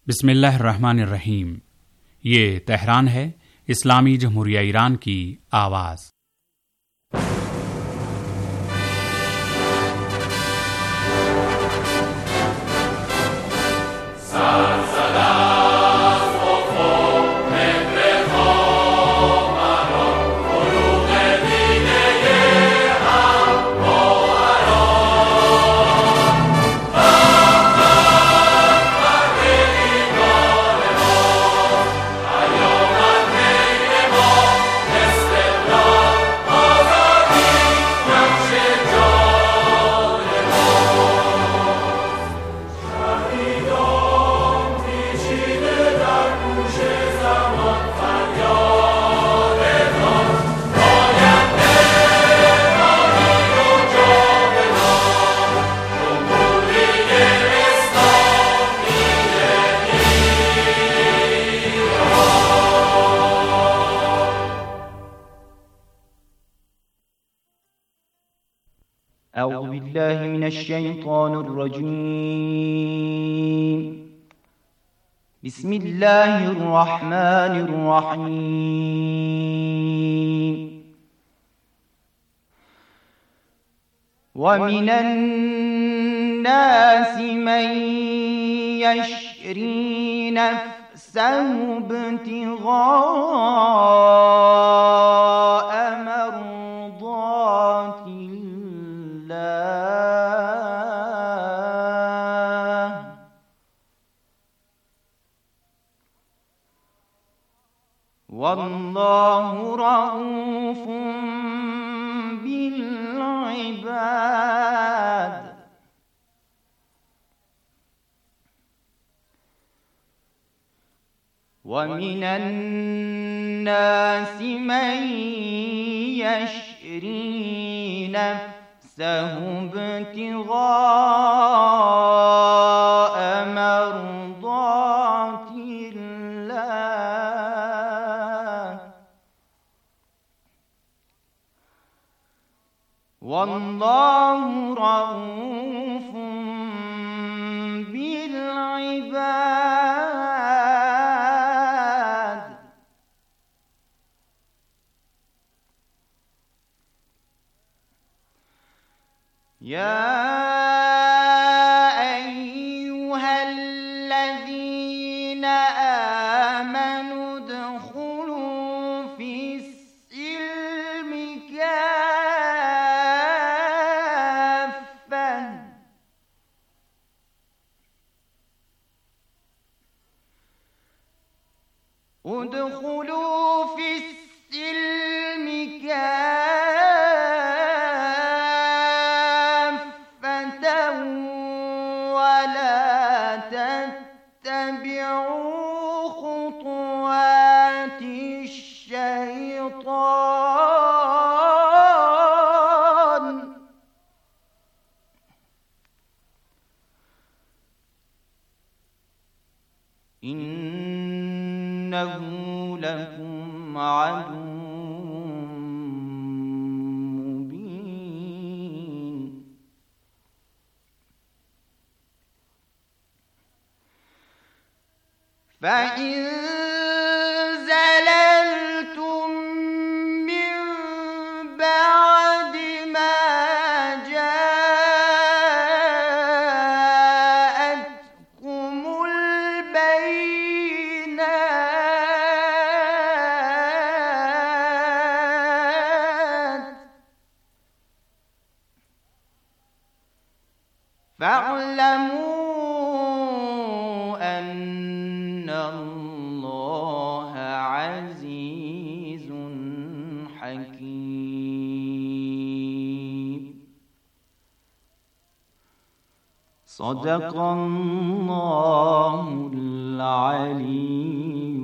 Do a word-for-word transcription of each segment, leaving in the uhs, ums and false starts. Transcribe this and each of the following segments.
बिस्मिल्लाहिर्रहमानिर्रहीम। ये तेहरान है, इस्लामी जमहूरिया ईरान की आवाज़। أعوذ بالله من الشيطان الرجيم. بسم الله الرحمن الرحيم. ومن الناس من يشري نفسه ابتغاء مرضات والله رؤوف بالعباد. ومن الناس من يشري نفسه ابتغاء مرضات الله والله رؤوف بالعباد. يا أيها الذين آمنوا ادخلوا في السلم كافة ادخلوا في السلم كافة ولا تتبعوا خطوات الشيطان إنه لكم عدو مبين. فإن زللتم من بعد ما جاءتكم البينات فاعلموا أن الله عزيز حكيم. صدق الله العلي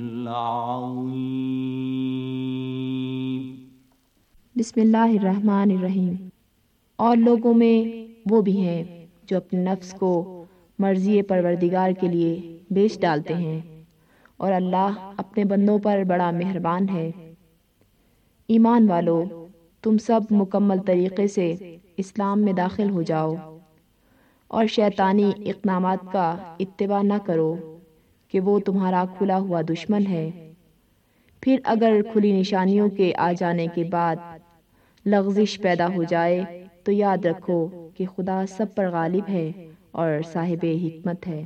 العظيم. बिस्मिल्लाहिर्रहमानिर्रहीम। और लोगों में वो भी हैं जो अपने नफ्स को मर्ज़ी परवरदिगार के लिए बेच डालते हैं, और अल्लाह अपने बंदों पर बड़ा मेहरबान है। ईमान वालों, तुम सब मुकम्मल तरीक़े से इस्लाम में दाखिल हो जाओ और शैतानी इक़दामात का इत्तिबा न करो, کہ وہ تمہارا کھلا ہوا دشمن ہے۔ پھر اگر کھلی نشانیوں کے آ جانے کے بعد لغزش پیدا ہو جائے تو یاد رکھو کہ خدا سب پر غالب ہے اور صاحب حکمت ہے۔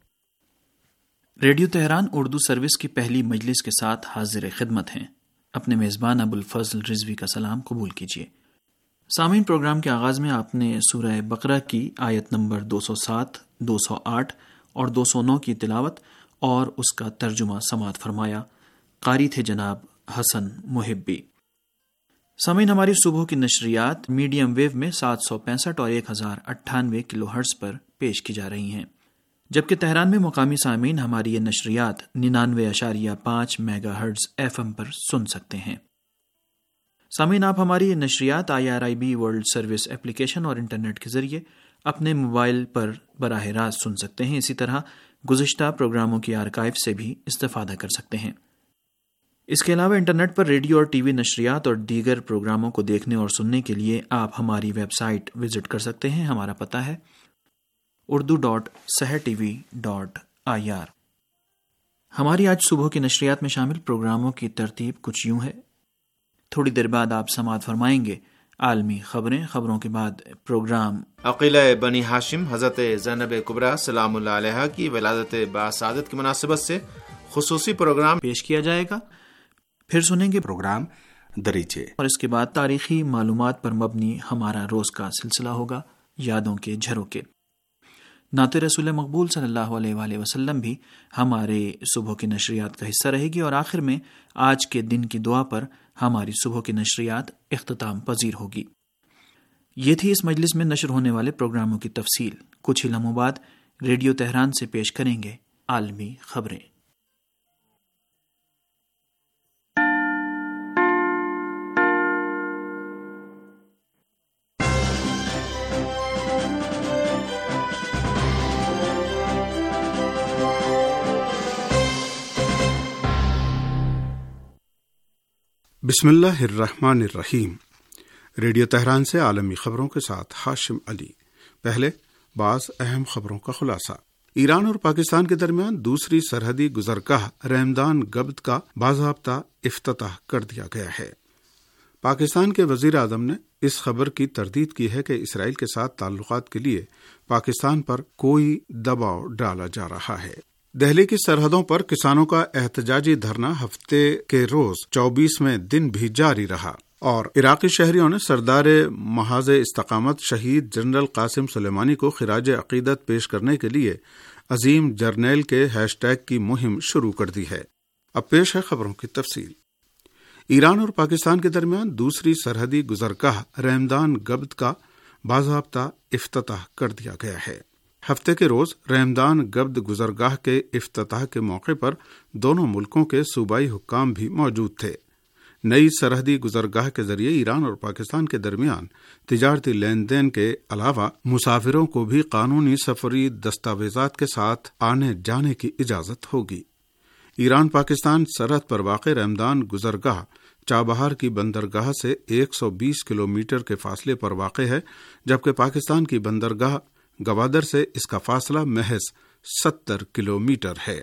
ریڈیو تہران اردو سروس کی پہلی مجلس کے ساتھ حاضر خدمت ہیں۔ اپنے میزبان ابو الفضل رضوی کا سلام قبول کیجیے۔ سامعین، پروگرام کے آغاز میں آپ نے سورہ بقرہ کی آیت نمبر دو سو سات، دو سو آٹھ اور دو سو نو کی تلاوت اور اس کا ترجمہ سماعت فرمایا۔ قاری تھے جناب حسن محبی۔ سامعین، ہماری صبح کی نشریات میڈیم ویو میں سات سو پینسٹھ اور ایک ہزار اٹھانوے کلو ہرٹز پر پیش کی جا رہی ہیں، جبکہ تہران میں مقامی سامعین ہماری یہ نشریات ننانوے اشاریہ پانچ میگا ہرٹز ایف ایم پر سن سکتے ہیں۔ سامعین، آپ ہماری یہ نشریات I R I B world service application اور انٹرنیٹ کے ذریعے اپنے موبائل پر براہ راست سن سکتے ہیں۔ اسی طرح گزشتہ پروگراموں کی آرکائیو سے بھی استفادہ کر سکتے ہیں۔ اس کے علاوہ انٹرنیٹ پر ریڈیو اور ٹی وی نشریات اور دیگر پروگراموں کو دیکھنے اور سننے کے لیے آپ ہماری ویب سائٹ وزٹ کر سکتے ہیں۔ ہمارا پتہ ہے Urdu dot Sahar T V dot I R. ہماری آج صبح کی نشریات میں شامل پروگراموں کی ترتیب کچھ یوں ہے۔ تھوڑی دیر بعد آپ سماعت فرمائیں گے عالمی خبریں۔ خبروں کے بعد پروگرام عقیلہ بنی ہاشم حضرت زینب کبریٰ سلام اللہ علیہا کی ولادت باسعادت کی مناسبت سے خصوصی پروگرام پیش کیا جائے گا۔ پھر سنیں گے پروگرام دریچے، اور اس کے بعد تاریخی معلومات پر مبنی ہمارا روز کا سلسلہ ہوگا یادوں کے جھروکے۔ نعت رسول مقبول صلی اللہ علیہ وآلہ وسلم بھی ہمارے صبح کی نشریات کا حصہ رہے گی، اور آخر میں آج کے دن کی دعا پر ہماری صبح کی نشریات اختتام پذیر ہوگی۔ یہ تھی اس مجلس میں نشر ہونے والے پروگراموں کی تفصیل۔ کچھ ہی لمحوں بعد ریڈیو تہران سے پیش کریں گے عالمی خبریں۔ بسم اللہ الرحمن الرحیم۔ ریڈیو تہران سے عالمی خبروں کے ساتھ ہاشم علی۔ پہلے بعض اہم خبروں کا خلاصہ۔ ایران اور پاکستان کے درمیان دوسری سرحدی گزرگاہ رحمدان گبد کا باضابطہ افتتاح کر دیا گیا ہے۔ پاکستان کے وزیر اعظم نے اس خبر کی تردید کی ہے کہ اسرائیل کے ساتھ تعلقات کے لیے پاکستان پر کوئی دباؤ ڈالا جا رہا ہے۔ دہلی کی سرحدوں پر کسانوں کا احتجاجی دھرنا ہفتے کے روز چوبیسویں دن بھی جاری رہا، اور عراقی شہریوں نے سردار محاذ استقامت شہید جنرل قاسم سلیمانی کو خراج عقیدت پیش کرنے کے لیے عظیم جرنیل کے ہیش ٹیگ کی مہم شروع کر دی ہے۔ اب پیش ہے خبروں کی تفصیل۔ ایران اور پاکستان کے درمیان دوسری سرحدی گزرگاہ رحمدان گبد کا باضابطہ افتتاح کر دیا گیا ہے۔ ہفتے کے روز رحمدان گبد گزرگاہ کے افتتاح کے موقع پر دونوں ملکوں کے صوبائی حکام بھی موجود تھے۔ نئی سرحدی گزرگاہ کے ذریعے ایران اور پاکستان کے درمیان تجارتی لین دین کے علاوہ مسافروں کو بھی قانونی سفری دستاویزات کے ساتھ آنے جانے کی اجازت ہوگی۔ ایران پاکستان سرحد پر واقع رحمدان گزرگاہ چابہار کی بندرگاہ سے ایک سو بیس کلومیٹر کے فاصلے پر واقع ہے، جبکہ پاکستان کی بندرگاہ گوادر سے اس کا فاصلہ محض ستر کلومیٹر ہے۔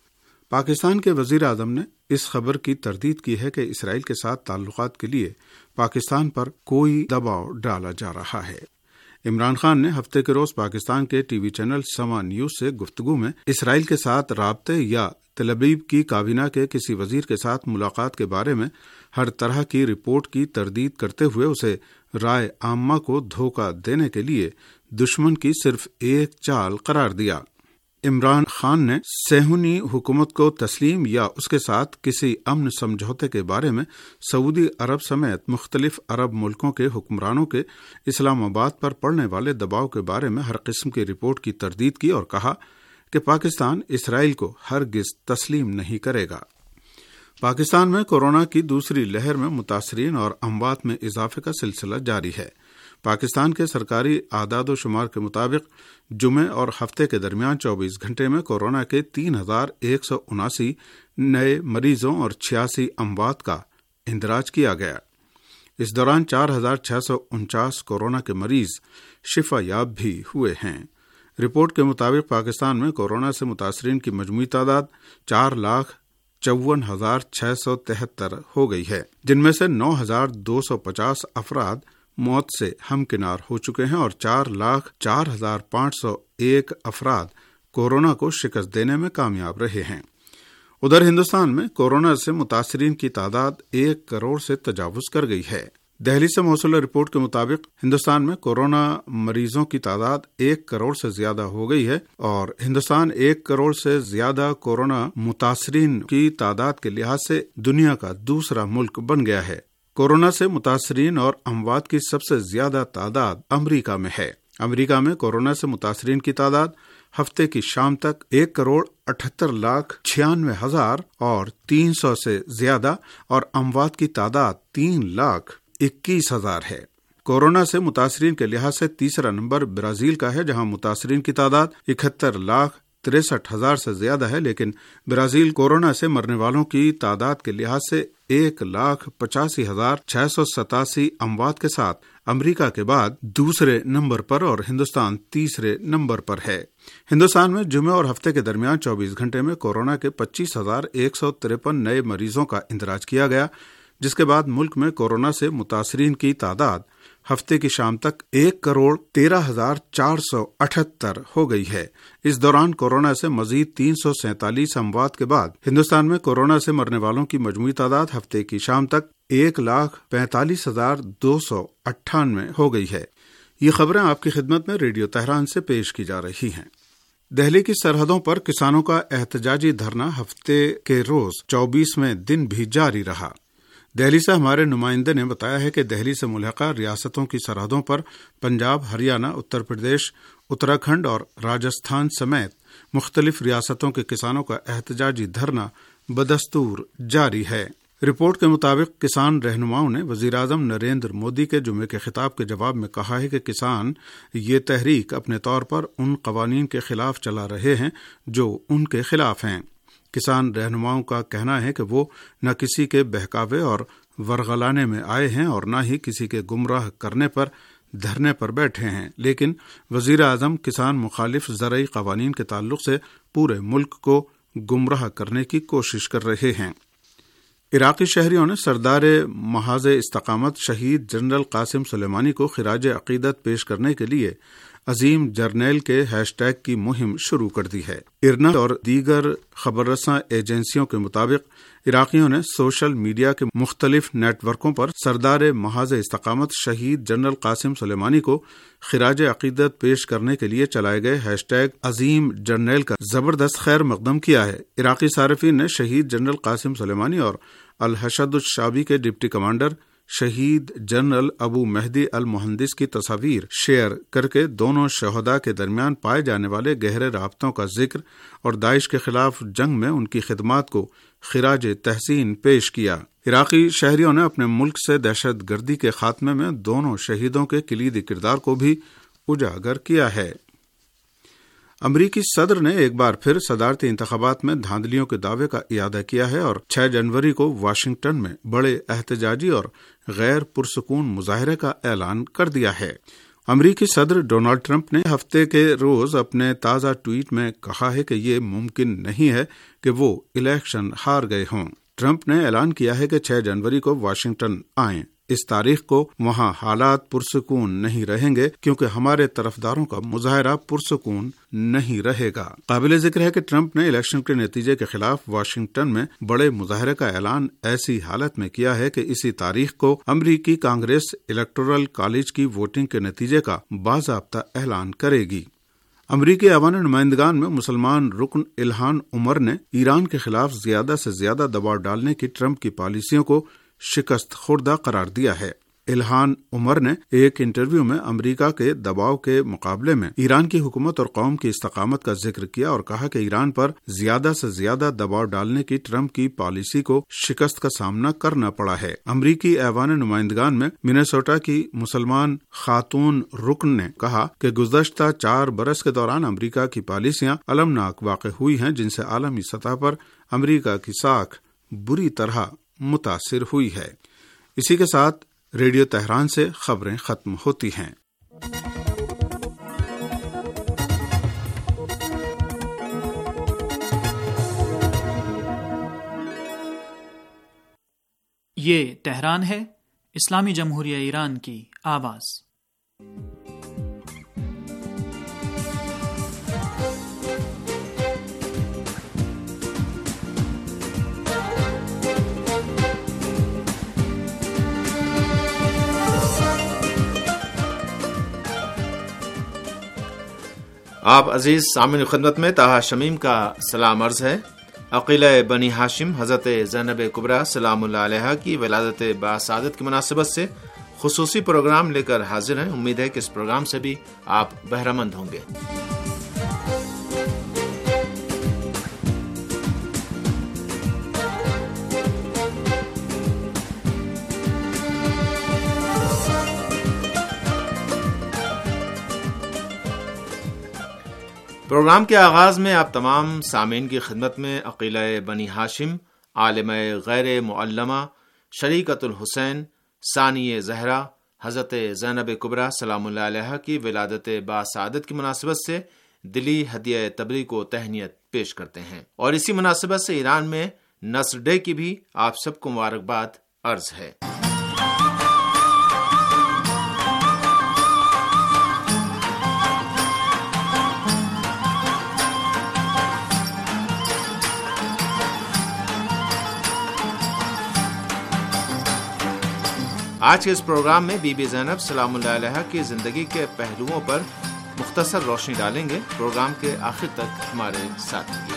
پاکستان کے وزیر اعظم نے اس خبر کی تردید کی ہے کہ اسرائیل کے ساتھ تعلقات کے لیے پاکستان پر کوئی دباؤ ڈالا جا رہا ہے۔ عمران خان نے ہفتے کے روز پاکستان کے T V channel Samaa news سے گفتگو میں اسرائیل کے ساتھ رابطے یا تل ابیب کی کابینہ کے کسی وزیر کے ساتھ ملاقات کے بارے میں ہر طرح کی رپورٹ کی تردید کرتے ہوئے اسے رائے عامہ کو دھوکہ دینے کے لیے دشمن کی صرف ایک چال قرار دیا۔ عمران خان نے صہیونی حکومت کو تسلیم یا اس کے ساتھ کسی امن سمجھوتے کے بارے میں سعودی عرب سمیت مختلف عرب ملکوں کے حکمرانوں کے اسلام آباد پر پڑنے والے دباؤ کے بارے میں ہر قسم کی رپورٹ کی تردید کی اور کہا کہ پاکستان اسرائیل کو ہرگز تسلیم نہیں کرے گا۔ پاکستان میں کورونا کی دوسری لہر میں متاثرین اور اموات میں اضافے کا سلسلہ جاری ہے۔ پاکستان کے سرکاری اعداد و شمار کے مطابق جمعے اور ہفتے کے درمیان چوبیس گھنٹے میں کورونا کے تین ہزار ایک سو اناسی نئے مریضوں اور چھیاسی اموات کا اندراج کیا گیا۔ اس دوران چار ہزار چھ سو انچاس کورونا کے مریض شفا یاب بھی ہوئے ہیں۔ رپورٹ کے مطابق پاکستان میں کورونا سے متاثرین کی مجموعی تعداد چار لاکھ چون ہزار چھ سو تہتر ہو گئی ہے، جن میں سے نو ہزار دو سو پچاس افراد موت سے ہمکنار ہو چکے ہیں اور چار لاکھ چار ہزار پانچ سو ایک افراد کورونا کو شکست دینے میں کامیاب رہے ہیں۔ ادھر ہندوستان میں کورونا سے متاثرین کی تعداد ایک کروڑ سے تجاوز کر گئی ہے۔ دہلی سے موصولہ رپورٹ کے مطابق ہندوستان میں کورونا مریضوں کی تعداد ایک کروڑ سے زیادہ ہو گئی ہے اور ہندوستان ایک کروڑ سے زیادہ کورونا متاثرین کی تعداد کے لحاظ سے دنیا کا دوسرا ملک بن گیا ہے۔ کورونا سے متاثرین اور اموات کی سب سے زیادہ تعداد امریکہ میں ہے۔ امریکہ میں کورونا سے متاثرین کی تعداد ہفتے کی شام تک ایک کروڑ اٹھہتر لاکھ چھیانوے ہزار اور تین سو سے زیادہ اور اموات کی تعداد تین لاکھ اکیس ہزار ہے۔ کورونا سے متاثرین کے لحاظ سے تیسرا نمبر برازیل کا ہے، جہاں متاثرین کی تعداد اکہتر لاکھ تریسٹھ ہزار سے زیادہ ہے، لیکن برازیل کورونا سے مرنے والوں کی تعداد کے لحاظ سے ایک لاکھ پچاسی ہزار چھ سو ستاسی اموات کے ساتھ امریکہ کے بعد دوسرے نمبر پر اور ہندوستان تیسرے نمبر پر ہے۔ ہندوستان میں جمعے اور ہفتے کے درمیان چوبیس گھنٹے میں کورونا کے پچیس ہزار ایک سو ترپن نئے مریضوں کا اندراج کیا گیا، جس کے بعد ملک میں کورونا سے متاثرین کی تعداد ہفتے کی شام تک ایک کروڑ تیرہ ہزار چار سو اٹھہتر ہو گئی ہے۔ اس دوران کورونا سے مزید تین سو سینتالیس اموات کے بعد ہندوستان میں کورونا سے مرنے والوں کی مجموعی تعداد ہفتے کی شام تک ایک لاکھ پینتالیس ہزار دو سو اٹھانوے ہو گئی ہے۔ یہ خبریں آپ کی خدمت میں ریڈیو تہران سے پیش کی جا رہی ہیں۔ دہلی کی سرحدوں پر کسانوں کا احتجاجی دھرنا ہفتے کے روز چوبیسویں دن بھی جاری رہا۔ دہلی سے ہمارے نمائندے نے بتایا ہے کہ دہلی سے ملحقہ ریاستوں کی سرحدوں پر پنجاب، ہریانہ، اتر پردیش، اتراکھنڈ اور راجستھان سمیت مختلف ریاستوں کے کسانوں کا احتجاجی دھرنا بدستور جاری ہے۔ رپورٹ کے مطابق کسان رہنماؤں نے وزیراعظم نریندر مودی کے جمعے کے خطاب کے جواب میں کہا ہے کہ کسان یہ تحریک اپنے طور پر ان قوانین کے خلاف چلا رہے ہیں جو ان کے خلاف ہیں۔ کسان رہنماؤں کا کہنا ہے کہ وہ نہ کسی کے بہکاوے اور ورغلانے میں آئے ہیں اور نہ ہی کسی کے گمراہ کرنے پر دھرنے پر بیٹھے ہیں، لیکن وزیر اعظم کسان مخالف زرعی قوانین کے تعلق سے پورے ملک کو گمراہ کرنے کی کوشش کر رہے ہیں۔ عراقی شہریوں نے سردار محاذ استقامت شہید جنرل قاسم سلیمانی کو خراج عقیدت پیش کرنے کے لیے عظیم جرنیل کے ہیش ٹیگ کی مہم شروع کر دی ہے۔ ارنا اور دیگر خبر رساں ایجنسیوں کے مطابق عراقیوں نے سوشل میڈیا کے مختلف نیٹ ورکوں پر سردار محاذ استقامت شہید جنرل قاسم سلیمانی کو خراج عقیدت پیش کرنے کے لیے چلائے گئے ہیش ٹیگ عظیم جرنیل کا زبردست خیر مقدم کیا ہے۔ عراقی صارفین نے شہید جنرل قاسم سلیمانی اور الحشد الشعبی کے ڈپٹی کمانڈر شہید جنرل ابو مہدی المہندس کی تصاویر شیئر کر کے دونوں شہداء کے درمیان پائے جانے والے گہرے رابطوں کا ذکر اور داعش کے خلاف جنگ میں ان کی خدمات کو خراج تحسین پیش کیا۔ عراقی شہریوں نے اپنے ملک سے دہشت گردی کے خاتمے میں دونوں شہیدوں کے کلیدی کردار کو بھی اجاگر کیا ہے۔ امریکی صدر نے ایک بار پھر صدارتی انتخابات میں دھاندلیوں کے دعوے کا اعادہ کیا ہے اور چھ جنوری کو واشنگٹن میں بڑے احتجاجی اور غیر پرسکون مظاہرے کا اعلان کر دیا ہے۔ امریکی صدر ڈونلڈ ٹرمپ نے ہفتے کے روز اپنے تازہ ٹویٹ میں کہا ہے کہ یہ ممکن نہیں ہے کہ وہ الیکشن ہار گئے ہوں۔ ٹرمپ نے اعلان کیا ہے کہ چھ جنوری کو واشنگٹن آئیں۔ اس تاریخ کو وہاں حالات پرسکون نہیں رہیں گے کیونکہ ہمارے طرفداروں کا مظاہرہ پرسکون نہیں رہے گا۔ قابل ذکر ہے کہ ٹرمپ نے الیکشن کے نتیجے کے خلاف واشنگٹن میں بڑے مظاہرے کا اعلان ایسی حالت میں کیا ہے کہ اسی تاریخ کو امریکی کانگریس الیکٹورل کالج کی ووٹنگ کے نتیجے کا باضابطہ اعلان کرے گی۔ امریکی ایوان نمائندگان میں مسلمان رکن الہان عمر نے ایران کے خلاف زیادہ سے زیادہ دباؤ ڈالنے کی ٹرمپ کی پالیسیوں کو شکست خوردہ قرار دیا ہے۔ الہان عمر نے ایک انٹرویو میں امریکہ کے دباؤ کے مقابلے میں ایران کی حکومت اور قوم کی استقامت کا ذکر کیا اور کہا کہ ایران پر زیادہ سے زیادہ دباؤ ڈالنے کی ٹرمپ کی پالیسی کو شکست کا سامنا کرنا پڑا ہے۔ امریکی ایوان نمائندگان میں منیسوٹا کی مسلمان خاتون رکن نے کہا کہ گزشتہ چار برس کے دوران امریکہ کی پالیسیاں المناک واقع ہوئی ہیں جن سے عالمی سطح پر امریکہ کی ساکھ بری طرح متاثر ہوئی ہے۔ اسی کے ساتھ ریڈیو تہران سے خبریں ختم ہوتی ہیں۔ یہ تہران ہے، اسلامی جمہوریہ ایران کی آواز۔ آپ عزیز سامعین خدمت میں طاہا شمیم کا سلام عرض ہے۔ عقیلہ بنی ہاشم حضرت زینب کبریٰ سلام اللہ علیہا کی ولادت باسعادت کی مناسبت سے خصوصی پروگرام لے کر حاضر ہیں۔ امید ہے کہ اس پروگرام سے بھی آپ بہرہ مند ہوں گے۔ پروگرام کے آغاز میں آپ تمام سامعین کی خدمت میں عقیلہ بنی ہاشم، عالمہ غیر معلمہ، شریکۃ الحسین، ثانی زہرا حضرت زینب کبریٰ سلام اللہ علیہا کی ولادت باسعادت کی مناسبت سے دلی ہدیہ تبریک و تہنیت پیش کرتے ہیں، اور اسی مناسبت سے ایران میں نصر ڈے کی بھی آپ سب کو مبارکباد عرض ہے۔ آج کے اس پروگرام میں بی بی زینب سلام اللہ علیہا کی زندگی کے پہلوؤں پر مختصر روشنی ڈالیں گے۔ پروگرام کے آخر تک ہمارے ساتھ رہیے۔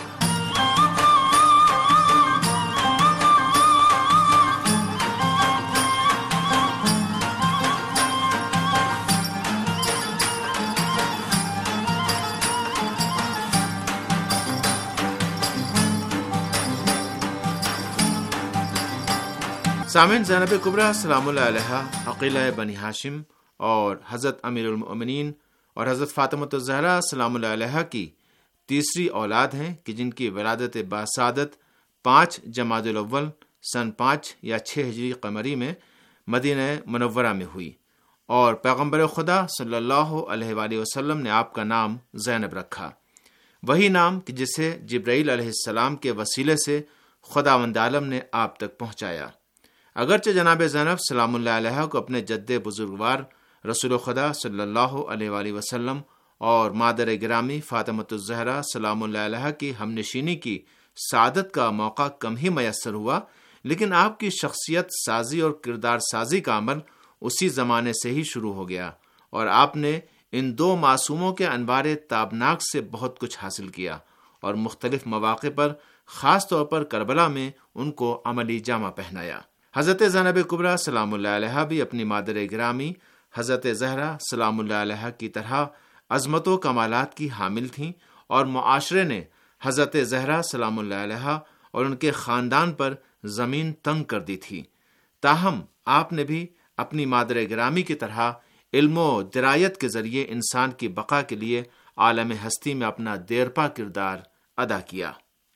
سامعین، زینب کبریٰ سلام اللہ علیہا عقیلہ بنی ہاشم اور حضرت امیر المؤمنین اور حضرت فاطمۃ الزہرا سلام اللہ علیہا کی تیسری اولاد ہیں کہ جن کی ولادت باسعادت پانچ جمادی الاول سن پانچ یا چھ ہجری قمری میں مدینہ منورہ میں ہوئی، اور پیغمبر خدا صلی اللہ علیہ وآلہ وسلم نے آپ کا نام زینب رکھا، وہی نام کہ جسے جبرائیل علیہ السلام کے وسیلے سے خداوند عالم نے آپ تک پہنچایا۔ اگرچہ جناب زینب سلام اللہ علیہا کو اپنے جد بزرگوار رسول خدا صلی اللہ علیہ وآلہ وسلم اور مادر گرامی فاطمۃ الزہرا سلام اللہ علیہا کی ہم نشینی کی سعادت کا موقع کم ہی میسر ہوا، لیکن آپ کی شخصیت سازی اور کردار سازی کا عمل اسی زمانے سے ہی شروع ہو گیا، اور آپ نے ان دو معصوموں کے انوار تابناک سے بہت کچھ حاصل کیا، اور مختلف مواقع پر خاص طور پر کربلا میں ان کو عملی جامہ پہنایا۔ حضرت زینب کبریٰ سلام اللہ علیہا بھی اپنی مادر گرامی حضرت زہرا سلام اللہ علیہا کی طرح عظمت و کمالات کی حامل تھیں، اور معاشرے نے حضرت زہرا سلام اللہ علیہا اور ان کے خاندان پر زمین تنگ کر دی تھی، تاہم آپ نے بھی اپنی مادر گرامی کی طرح علم و درایت کے ذریعے انسان کی بقا کے لیے عالم ہستی میں اپنا دیرپا کردار ادا کیا۔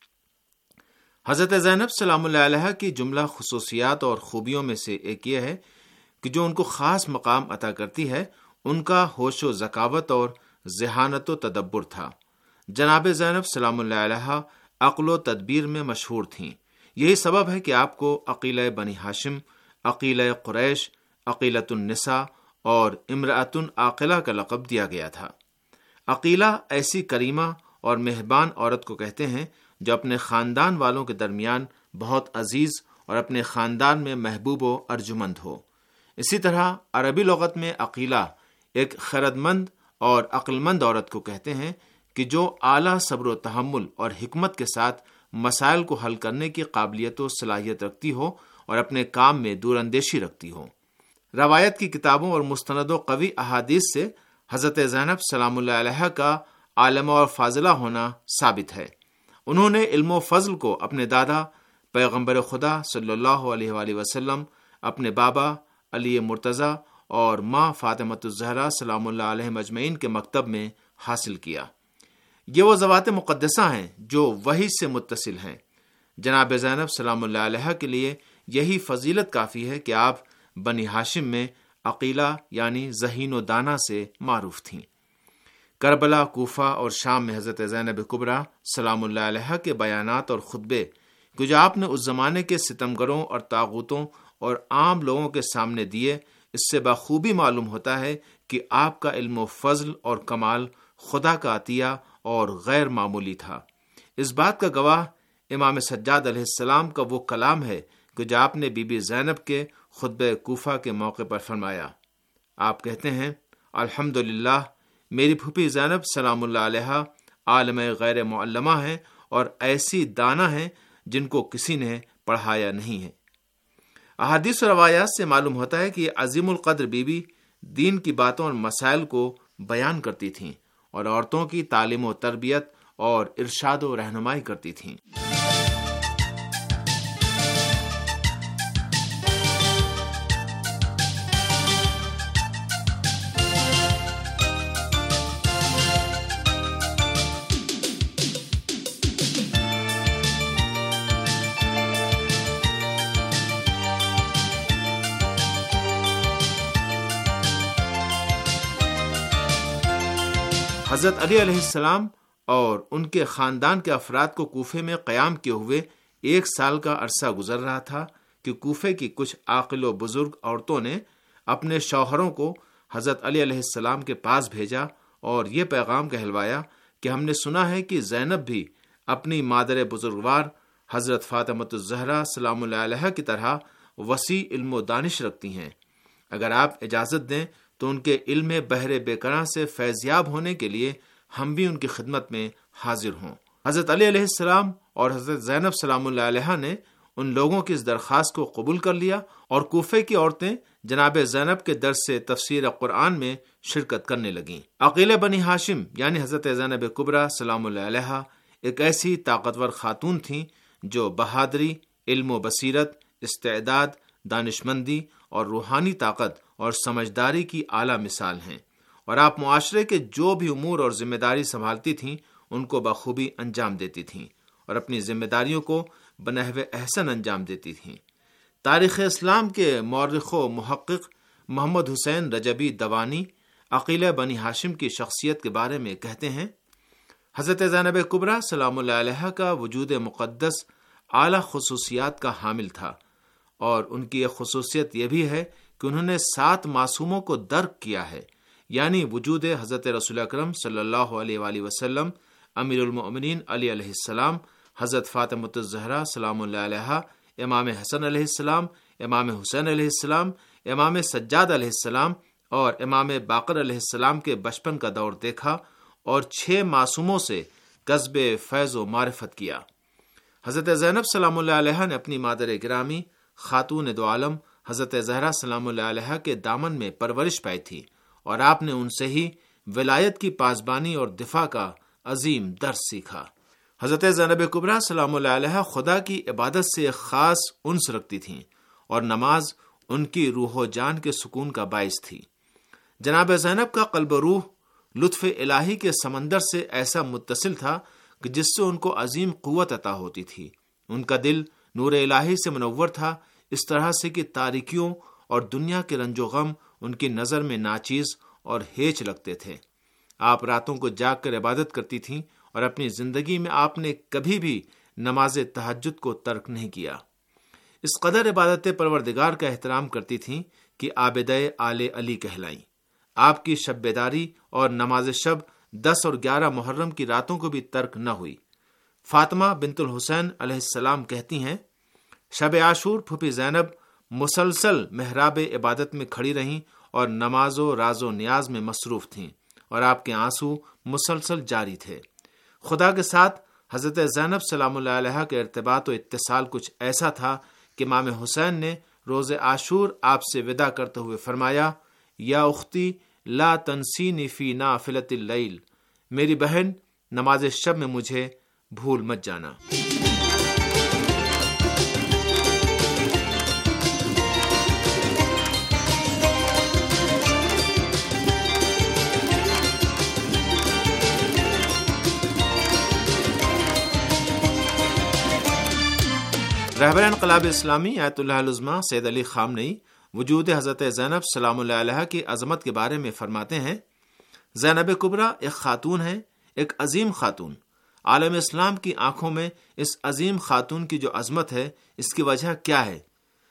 حضرت زینب سلام اللہ علیہا کی جملہ خصوصیات اور خوبیوں میں سے ایک یہ ہے کہ جو ان کو خاص مقام عطا کرتی ہے ان کا ہوش و ذکاوت اور ذہانت و تدبر تھا۔ جناب زینب سلام اللہ علیہا عقل و تدبیر میں مشہور تھیں، یہی سبب ہے کہ آپ کو عقیلہ بنی ہاشم، عقیلہ قریش، عقیلۃ النساء اور امرأۃ عاقلہ کا لقب دیا گیا تھا۔ عقیلہ ایسی کریمہ اور مہربان عورت کو کہتے ہیں جو اپنے خاندان والوں کے درمیان بہت عزیز اور اپنے خاندان میں محبوب و ارجمند ہو۔ اسی طرح عربی لغت میں عقیلہ ایک خردمند اور عقلمند عورت کو کہتے ہیں کہ جو اعلیٰ صبر و تحمل اور حکمت کے ساتھ مسائل کو حل کرنے کی قابلیت و صلاحیت رکھتی ہو اور اپنے کام میں دور اندیشی رکھتی ہو۔ روایت کی کتابوں اور مستند و قوی احادیث سے حضرت زینب سلام اللہ علیہا کا عالمہ اور فاضلہ ہونا ثابت ہے۔ انہوں نے علم و فضل کو اپنے دادا پیغمبر خدا صلی اللہ علیہ وآلہ وسلم، اپنے بابا علی مرتضیٰ اور ماں فاطمۃ الزہرا سلام اللہ علیہ اجمعین کے مکتب میں حاصل کیا۔ یہ وہ ذوات مقدسہ ہیں جو وحی سے متصل ہیں۔ جناب زینب سلام اللہ علیہ کے لیے یہی فضیلت کافی ہے کہ آپ بنی ہاشم میں عقیلہ یعنی ذہین و دانا سے معروف تھیں۔ کربلا، کوفہ اور شام میں حضرت زینب کبریٰ سلام اللہ علیہ کے بیانات اور خطبے کہ جو آپ نے اس زمانے کے ستمگروں اور طاغوتوں اور عام لوگوں کے سامنے دیے، اس سے بخوبی معلوم ہوتا ہے کہ آپ کا علم و فضل اور کمال خدا کا عطیہ اور غیر معمولی تھا۔ اس بات کا گواہ امام سجاد علیہ السلام کا وہ کلام ہے کہ جو آپ نے بی بی زینب کے خطبہ کوفہ کے موقع پر فرمایا۔ آپ کہتے ہیں، الحمدللہ، میری پھوپھی زینب سلام اللہ علیہا عالم غیر معلمہ ہیں اور ایسی دانا ہیں جن کو کسی نے پڑھایا نہیں ہے۔ احادیث و روایات سے معلوم ہوتا ہے کہ یہ عظیم القدر بی بی دین کی باتوں اور مسائل کو بیان کرتی تھیں اور عورتوں کی تعلیم و تربیت اور ارشاد و رہنمائی کرتی تھیں۔ حضرت علی علیہ السلام اور ان کے خاندان کے افراد کو کوفے میں قیام کیے ہوئے ایک سال کا عرصہ گزر رہا تھا کہ کوفے کی کچھ عاقل و بزرگ عورتوں نے اپنے شوہروں کو حضرت علی علیہ السلام کے پاس بھیجا اور یہ پیغام کہلوایا کہ ہم نے سنا ہے کہ زینب بھی اپنی مادر بزرگوار حضرت فاطمۃ الزہرا سلام اللہ علیہا کی طرح وسیع علم و دانش رکھتی ہیں۔ اگر آپ اجازت دیں تو ان کے علم بحر بیکراں سے فیضیاب ہونے کے لیے ہم بھی ان کی خدمت میں حاضر ہوں۔ حضرت علی علیہ السلام اور حضرت زینب سلام اللہ علیہا نے ان لوگوں کی اس درخواست کو قبول کر لیا اور کوفے کی عورتیں جناب زینب کے درس سے تفسیر قرآن میں شرکت کرنے لگیں۔ عقیل بنی ہاشم یعنی حضرت زینب کبریٰ سلام اللہ علیہا ایک ایسی طاقتور خاتون تھیں جو بہادری، علم و بصیرت، استعداد، دانشمندی اور روحانی طاقت اور سمجھداری کی اعلیٰ مثال ہیں، اور آپ معاشرے کے جو بھی امور اور ذمہ داری سنبھالتی تھیں ان کو بخوبی انجام دیتی تھیں اور اپنی ذمہ داریوں کو بنحو احسن انجام دیتی تھیں۔ تاریخ اسلام کے مورخ و محقق محمد حسین رجبی دوانی عقیلہ بنی ہاشم کی شخصیت کے بارے میں کہتے ہیں، حضرت زینب کبریٰ سلام اللہ علیہا کا وجود مقدس اعلیٰ خصوصیات کا حامل تھا، اور ان کی ایک خصوصیت یہ بھی ہے کہ انہوں نے سات معصوموں کو درک کیا ہے، یعنی وجود حضرت رسول اکرم صلی اللہ علیہ وآلہ وسلم، امیر المؤمنین علی علیہ السلام، حضرت فاطمۃ الزہرا سلام اللہ علیہا، امام حسن علیہ السلام، امام حسین علیہ السلام، امام سجاد علیہ السلام اور امام باقر علیہ السلام کے بچپن کا دور دیکھا اور چھ معصوموں سے کسب فیض و معرفت کیا۔ حضرت زینب سلام اللہ علیہا نے اپنی مادر گرامی خاتون دو عالم حضرت زہرا سلام اللہ علیہا کے دامن میں پرورش پائی تھی، اور آپ نے ان سے ہی ولایت کی پاسبانی اور دفاع کا عظیم درس سیکھا۔ حضرت زینب کبریٰ سلام اللہ علیہا خدا کی عبادت سے ایک خاص انس رکھتی تھیں، اور نماز ان کی روح و جان کے سکون کا باعث تھی۔ جناب زینب کا قلب و روح لطف الہی کے سمندر سے ایسا متصل تھا کہ جس سے ان کو عظیم قوت عطا ہوتی تھی۔ ان کا دل نور الہی سے منور تھا، اس طرح سے کہ تاریکیوں اور دنیا کے رنج و غم ان کی نظر میں ناچیز اور ہیچ لگتے تھے۔ آپ راتوں کو جاگ کر عبادت کرتی تھیں، اور اپنی زندگی میں آپ نے کبھی بھی نماز تہجد کو ترک نہیں کیا۔ اس قدر عبادت پروردگار کا احترام کرتی تھیں کہ عابدہ آل علی کہلائیں۔ آپ کی شب بیداری اور نماز شب دس اور گیارہ محرم کی راتوں کو بھی ترک نہ ہوئی۔ فاطمہ بنت الحسین علیہ السلام کہتی ہیں، شب عاشور پھوپھی زینب مسلسل محراب عبادت میں کھڑی رہیں اور نماز و راز و نیاز میں مصروف تھیں، اور آپ کے آنسو مسلسل جاری تھے۔ خدا کے ساتھ حضرت زینب سلام اللہ علیہا کے ارتباط و اتصال کچھ ایسا تھا کہ امام حسین نے روز عاشور آپ سے وداع کرتے ہوئے فرمایا، یا اختی لا تنسینی فی نافلۃ اللیل، میری بہن نماز شب میں مجھے بھول مت جانا۔ رہبر انقلاب اسلامی آیت اللہ العظمیٰ سید علی خامنئی وجود حضرت زینب سلام اللہ علیہا کی عظمت کے بارے میں فرماتے ہیں، زینب کبریٰ ایک خاتون ہے، ایک عظیم خاتون۔ عالم اسلام کی آنکھوں میں اس عظیم خاتون کی جو عظمت ہے، اس کی وجہ کیا ہے؟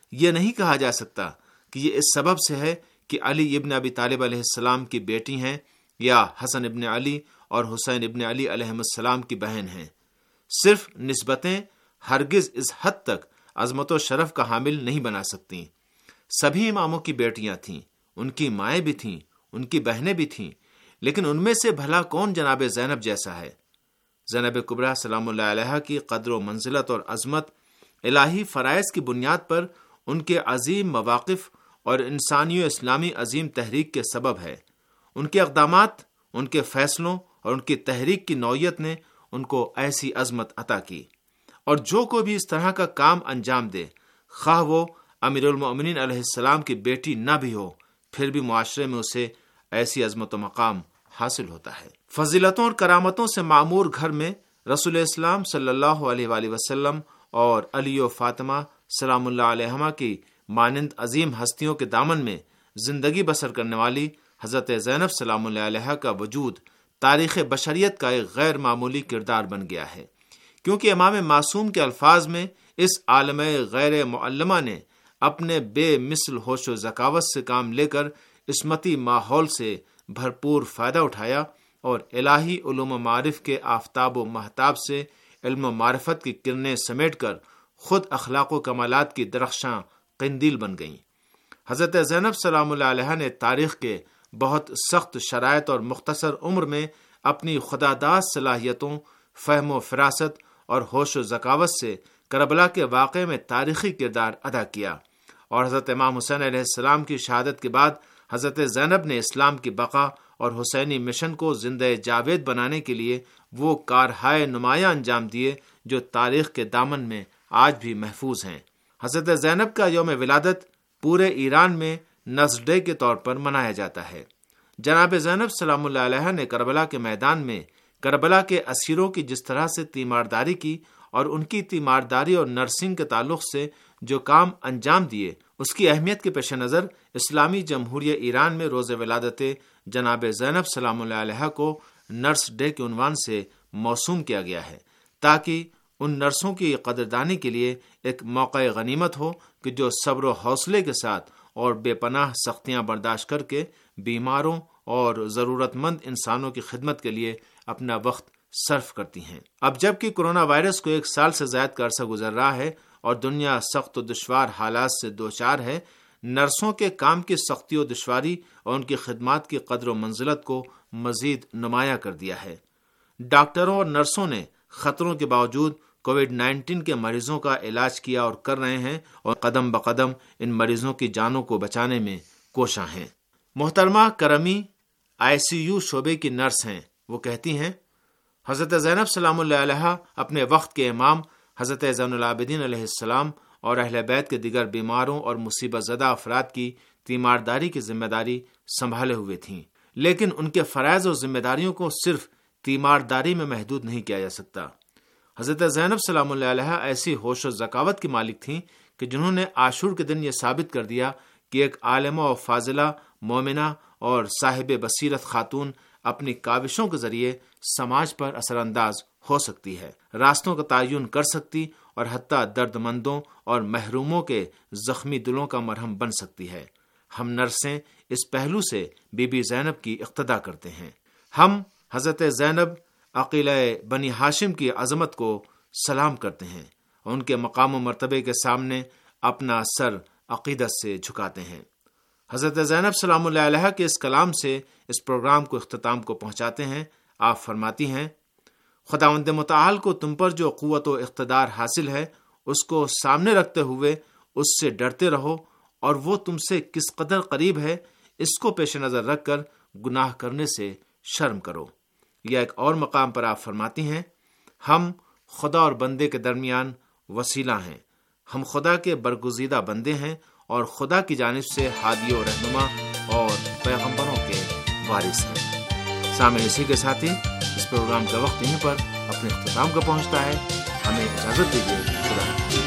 یہ نہیں کہا جا سکتا کہ یہ اس سبب سے ہے کہ علی ابن ابی طالب علیہ السلام کی بیٹی ہیں یا حسن ابن علی اور حسین ابن علی علیہ السلام کی بہن ہیں۔ صرف نسبتیں ہرگز اس حد تک عظمت و شرف کا حامل نہیں بنا سکتی۔ سبھی اماموں کی بیٹیاں تھیں، ان کی مائیں بھی تھیں، ان کی بہنیں بھی تھیں، لیکن ان میں سے بھلا کون جناب زینب جیسا ہے؟ زینب کبریٰ سلام اللہ علیہا کی قدر و منزلت اور عظمت الہی فرائض کی بنیاد پر ان کے عظیم مواقف اور انسانی و اسلامی عظیم تحریک کے سبب ہے۔ ان کے اقدامات، ان کے فیصلوں اور ان کی تحریک کی نوعیت نے ان کو ایسی عظمت عطا کی، اور جو کوئی بھی اس طرح کا کام انجام دے، خواہ وہ امیر المؤمنین علیہ السلام کی بیٹی نہ بھی ہو، پھر بھی معاشرے میں اسے ایسی عظمت و مقام حاصل ہوتا ہے۔ فضیلتوں اور کرامتوں سے معمور گھر میں رسول اسلام صلی اللہ علیہ وآلہ وسلم اور علی و فاطمہ سلام اللہ علیہما کی مانند عظیم ہستیوں کے دامن میں زندگی بسر کرنے والی حضرت زینب سلام اللہ علیہا کا وجود تاریخ بشریت کا ایک غیر معمولی کردار بن گیا ہے، کیونکہ امام معصوم کے الفاظ میں اس عالم غیر معلمہ نے اپنے بے مثل ہوش و ذکاوت سے کام لے کر عصمتی ماحول سے بھرپور فائدہ اٹھایا اور الہی علوم و معارف کے آفتاب و مہتاب سے علم و معرفت کی کرنیں سمیٹ کر خود اخلاق و کمالات کی درخشاں قندیل بن گئیں۔ حضرت زینب سلام اللہ علیہ نے تاریخ کے بہت سخت شرائط اور مختصر عمر میں اپنی خداداد صلاحیتوں، فہم و فراست اور ہوش و ذکاوت سے کربلا کے واقعے میں تاریخی کردار ادا کیا، اور حضرت امام حسین علیہ السلام کی شہادت کے بعد حضرت زینب نے اسلام کی بقا اور حسینی مشن کو زندہ جاوید بنانے کے لیے وہ کارہائے نمایاں انجام دیے جو تاریخ کے دامن میں آج بھی محفوظ ہیں۔ حضرت زینب کا یوم ولادت پورے ایران میں نصر ڈے کے طور پر منایا جاتا ہے۔ جناب زینب سلام اللہ علیہ نے کربلا کے میدان میں کربلا کے اسیروں کی جس طرح سے تیمارداری کی اور ان کی تیمارداری اور نرسنگ کے تعلق سے جو کام انجام دیے، اس کی اہمیت کے پیش نظر اسلامی جمہوریہ ایران میں روز ولادت جناب زینب سلام اللہ علیہ کو نرس ڈے کے عنوان سے موسوم کیا گیا ہے، تاکہ ان نرسوں کی قدردانی کے لیے ایک موقع غنیمت ہو کہ جو صبر و حوصلے کے ساتھ اور بے پناہ سختیاں برداشت کر کے بیماروں اور ضرورت مند انسانوں کی خدمت کے لیے اپنا وقت صرف کرتی ہیں۔ اب جب کہ کرونا وائرس کو ایک سال سے زائد کا عرصہ گزر رہا ہے اور دنیا سخت و دشوار حالات سے دوچار ہے، نرسوں کے کام کی سختی و دشواری اور ان کی خدمات کی قدر و منزلت کو مزید نمایاں کر دیا ہے۔ ڈاکٹروں اور نرسوں نے خطروں کے باوجود کووڈ نائنٹین کے مریضوں کا علاج کیا اور کر رہے ہیں، اور قدم بقدم ان مریضوں کی جانوں کو بچانے میں کوشاں ہیں۔ محترمہ کرمی آئی سی یو شعبے کی نرس ہیں۔ وہ کہتی ہیں، حضرت زینب سلام اللہ علیہ اپنے وقت کے امام حضرت زین العابدین علیہ السلام اور اہل بیت کے دیگر بیماروں اور مصیبت زدہ افراد کی تیمارداری کی ذمہ داری سنبھالے ہوئے تھیں، لیکن ان کے فرائض اور ذمہ داریوں کو صرف تیمارداری میں محدود نہیں کیا جا سکتا۔ حضرت زینب سلام اللہ علیہ ایسی ہوش و ذکاوت کی مالک تھیں کہ جنہوں نے عاشور کے دن یہ ثابت کر دیا کہ ایک عالمہ و فاضلہ، مومنہ اور صاحب بصیرت خاتون اپنی کاوشوں کے ذریعے سماج پر اثر انداز ہو سکتی ہے، راستوں کا تعین کر سکتی اور حتیٰ درد مندوں اور محروموں کے زخمی دلوں کا مرہم بن سکتی ہے۔ ہم نرسیں اس پہلو سے بی بی زینب کی اقتدا کرتے ہیں۔ ہم حضرت زینب عقیلہ بنی ہاشم کی عظمت کو سلام کرتے ہیں اور ان کے مقام و مرتبے کے سامنے اپنا سر عقیدت سے جھکاتے ہیں۔ حضرت زینب سلام اللہ علیہ کے اس کلام سے اس پروگرام کو اختتام کو پہنچاتے ہیں۔ آپ فرماتی ہیں، خداوند متعال کو تم پر جو قوت و اقتدار حاصل ہے اس کو سامنے رکھتے ہوئے اس سے ڈرتے رہو، اور وہ تم سے کس قدر قریب ہے اس کو پیش نظر رکھ کر گناہ کرنے سے شرم کرو۔ یا ایک اور مقام پر آپ فرماتی ہیں، ہم خدا اور بندے کے درمیان وسیلہ ہیں، ہم خدا کے برگزیدہ بندے ہیں اور خدا کی جانب سے ہادی و رہنما اور پیغمبروں کے وارث ہیں۔ سامعین، اسی کے ساتھ ہی اس پروگرام کا وقت یہیں پر اپنے اختتام کا پہنچتا ہے۔ ہمیں اجازت دیجیے، خدا حافظ۔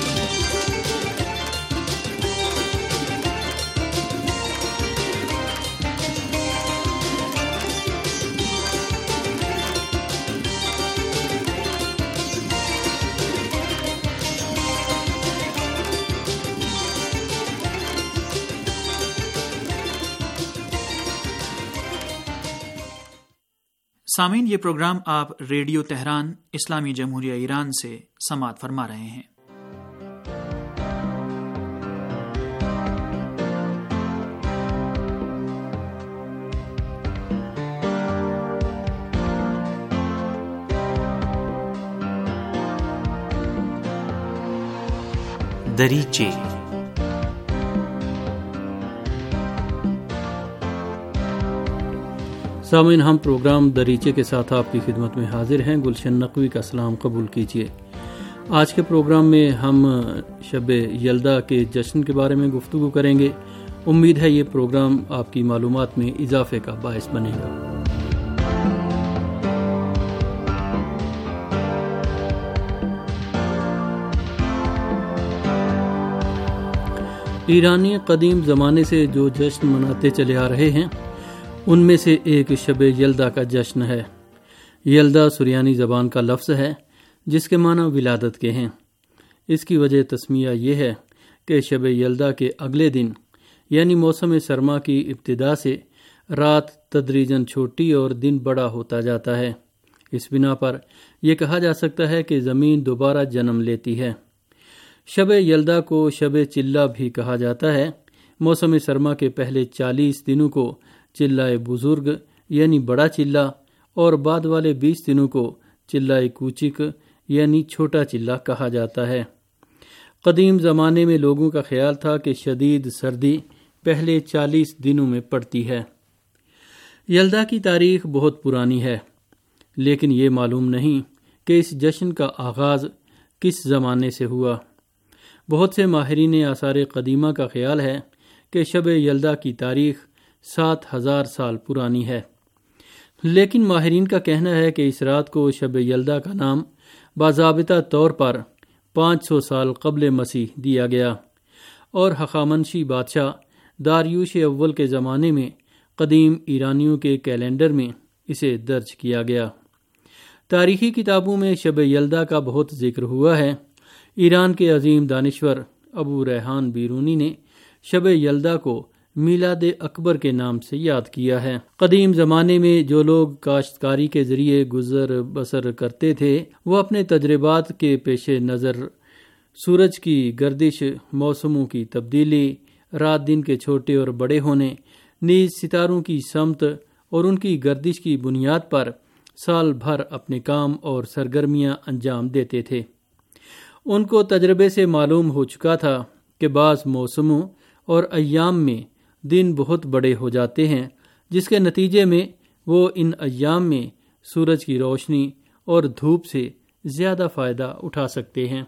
سامعین، یہ پروگرام آپ ریڈیو تہران اسلامی جمہوریہ ایران سے سماعت فرما رہے ہیں۔ دریچے۔ سامعین، ہم پروگرام دریچے کے ساتھ آپ کی خدمت میں حاضر ہیں۔ گلشن نقوی کا سلام قبول کیجیے۔ آج کے پروگرام میں ہم شب یلدا کے جشن کے بارے میں گفتگو کریں گے۔ امید ہے یہ پروگرام آپ کی معلومات میں اضافے کا باعث بنے گا۔ ایرانی قدیم زمانے سے جو جشن مناتے چلے آ رہے ہیں ان میں سے ایک شب یلدا کا جشن ہے۔ یلدا سریانی زبان کا لفظ ہے جس کے معنی ولادت کے ہیں۔ اس کی وجہ تسمیہ یہ ہے کہ شب یلدا کے اگلے دن یعنی موسم سرما کی ابتدا سے رات تدریجاً چھوٹی اور دن بڑا ہوتا جاتا ہے۔ اس بنا پر یہ کہا جا سکتا ہے کہ زمین دوبارہ جنم لیتی ہے۔ شب یلدا کو شب چلہ بھی کہا جاتا ہے۔ موسم سرما کے پہلے چالیس دنوں کو چلہ بزرگ یعنی بڑا چلہ اور بعد والے بیس دنوں کو چلہ کوچک یعنی چھوٹا چلہ کہا جاتا ہے۔ قدیم زمانے میں لوگوں کا خیال تھا کہ شدید سردی پہلے چالیس دنوں میں پڑتی ہے۔ یلدا کی تاریخ بہت پرانی ہے، لیکن یہ معلوم نہیں کہ اس جشن کا آغاز کس زمانے سے ہوا۔ بہت سے ماہرین آثار قدیمہ کا خیال ہے کہ شب یلدا کی تاریخ سات ہزار سال پرانی ہے، لیکن ماہرین کا کہنا ہے کہ اس رات کو شب یلدا کا نام باضابطہ طور پر پانچ سو سال قبل مسیح دیا گیا اور ہخامنشی بادشاہ داریوش اول کے زمانے میں قدیم ایرانیوں کے کیلنڈر میں اسے درج کیا گیا۔ تاریخی کتابوں میں شب یلدا کا بہت ذکر ہوا ہے۔ ایران کے عظیم دانشور ابو ریحان بیرونی نے شب یلدا کو میلاد اکبر کے نام سے یاد کیا ہے۔ قدیم زمانے میں جو لوگ کاشتکاری کے ذریعے گزر بسر کرتے تھے وہ اپنے تجربات کے پیش نظر سورج کی گردش، موسموں کی تبدیلی، رات دن کے چھوٹے اور بڑے ہونے، نیز ستاروں کی سمت اور ان کی گردش کی بنیاد پر سال بھر اپنے کام اور سرگرمیاں انجام دیتے تھے۔ ان کو تجربے سے معلوم ہو چکا تھا کہ بعض موسموں اور ایام میں دن بہت بڑے ہو جاتے ہیں، جس کے نتیجے میں وہ ان ایام میں سورج کی روشنی اور دھوپ سے زیادہ فائدہ اٹھا سکتے ہیں۔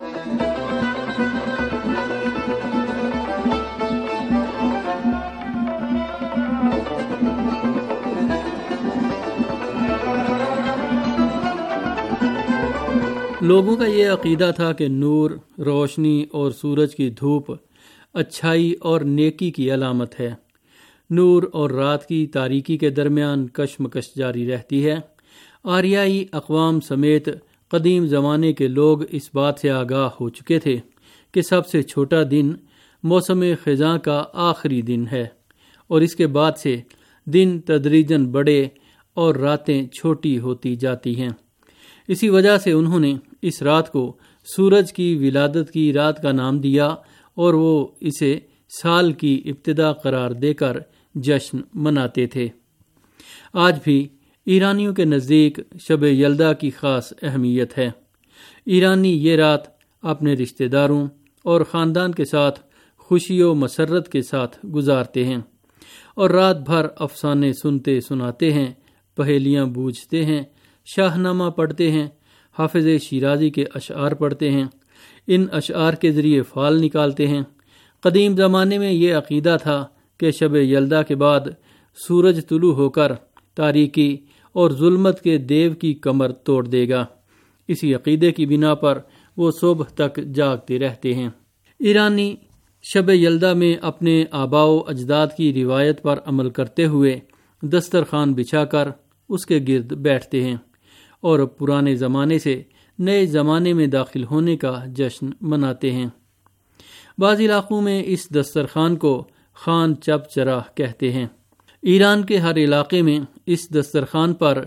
لوگوں کا یہ عقیدہ تھا کہ نور، روشنی اور سورج کی دھوپ اچھائی اور نیکی کی علامت ہے۔ نور اور رات کی تاریکی کے درمیان کشمکش جاری رہتی ہے۔ آریائی اقوام سمیت قدیم زمانے کے لوگ اس بات سے آگاہ ہو چکے تھے کہ سب سے چھوٹا دن موسم خزاں کا آخری دن ہے اور اس کے بعد سے دن تدریجاً بڑے اور راتیں چھوٹی ہوتی جاتی ہیں۔ اسی وجہ سے انہوں نے اس رات کو سورج کی ولادت کی رات کا نام دیا اور وہ اسے سال کی ابتدا قرار دے کر جشن مناتے تھے۔ آج بھی ایرانیوں کے نزدیک شب یلدا کی خاص اہمیت ہے۔ ایرانی یہ رات اپنے رشتہ داروں اور خاندان کے ساتھ خوشی و مسرت کے ساتھ گزارتے ہیں اور رات بھر افسانے سنتے سناتے ہیں، پہیلیاں بوجھتے ہیں، شاہ نامہ پڑھتے ہیں، حافظ شیرازی کے اشعار پڑھتے ہیں، ان اشعار کے ذریعے فال نکالتے ہیں۔ قدیم زمانے میں یہ عقیدہ تھا کہ شب یلدا کے بعد سورج طلوع ہو کر تاریکی اور ظلمت کے دیو کی کمر توڑ دے گا۔ اسی عقیدے کی بنا پر وہ صبح تک جاگتے رہتے ہیں۔ ایرانی شب یلدا میں اپنے آباء و اجداد کی روایت پر عمل کرتے ہوئے دسترخوان بچھا کر اس کے گرد بیٹھتے ہیں اور پرانے زمانے سے نئے زمانے میں داخل ہونے کا جشن مناتے ہیں۔ بعض علاقوں میں اس دسترخوان کو خان چپ چراہ کہتے ہیں۔ ایران کے ہر علاقے میں اس دسترخوان پر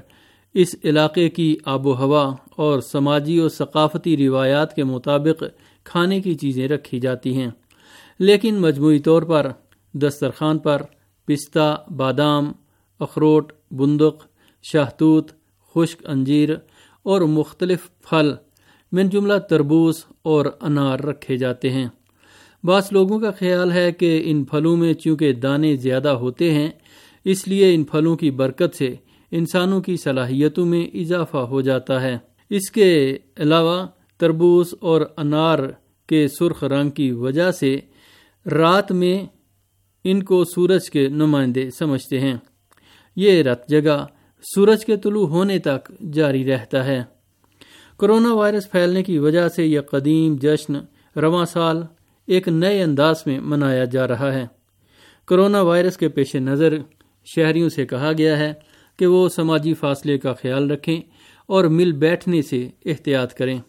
اس علاقے کی آب و ہوا اور سماجی و ثقافتی روایات کے مطابق کھانے کی چیزیں رکھی جاتی ہیں، لیکن مجموعی طور پر دسترخوان پر پستہ، بادام، اخروٹ، بندق، شہتوت، خشک انجیر اور مختلف پھل من جملہ تربوز اور انار رکھے جاتے ہیں۔ بعض لوگوں کا خیال ہے کہ ان پھلوں میں چونکہ دانے زیادہ ہوتے ہیں، اس لیے ان پھلوں کی برکت سے انسانوں کی صلاحیتوں میں اضافہ ہو جاتا ہے۔ اس کے علاوہ تربوز اور انار کے سرخ رنگ کی وجہ سے رات میں ان کو سورج کے نمائندے سمجھتے ہیں۔ یہ رت جگہ سورج کے طلوع ہونے تک جاری رہتا ہے۔ کرونا وائرس پھیلنے کی وجہ سے یہ قدیم جشن رواں سال ایک نئے انداز میں منایا جا رہا ہے۔ کرونا وائرس کے پیش نظر شہریوں سے کہا گیا ہے کہ وہ سماجی فاصلے کا خیال رکھیں اور مل بیٹھنے سے احتیاط کریں۔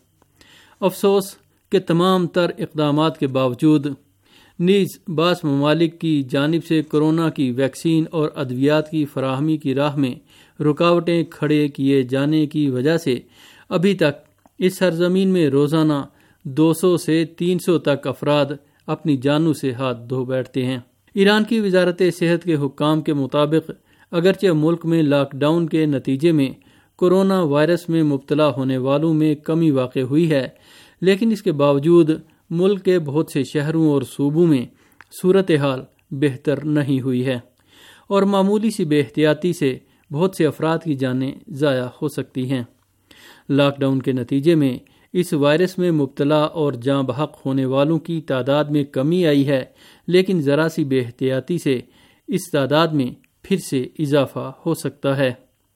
افسوس کہ تمام تر اقدامات کے باوجود نیز بعض ممالک کی جانب سے کرونا کی ویکسین اور ادویات کی فراہمی کی راہ میں رکاوٹیں کھڑے کیے جانے کی وجہ سے ابھی تک اس سرزمین میں روزانہ دو سو سے تین سو تک افراد اپنی جانوں سے ہاتھ دھو بیٹھتے ہیں۔ ایران کی وزارت صحت کے حکام کے مطابق اگرچہ ملک میں لاک ڈاؤن کے نتیجے میں کرونا وائرس میں مبتلا ہونے والوں میں کمی واقع ہوئی ہے، لیکن اس کے باوجود ملک کے بہت سے شہروں اور صوبوں میں صورتحال بہتر نہیں ہوئی ہے اور معمولی سی بے احتیاطی سے بہت سے افراد کی جانیں ضائع ہو سکتی ہیں۔ لاک ڈاؤن کے نتیجے میں اس وائرس میں مبتلا اور جاں بحق ہونے والوں کی تعداد میں کمی آئی ہے، لیکن ذرا سی بے احتیاطی سے اس تعداد میں پھر سے اضافہ ہو سکتا ہے۔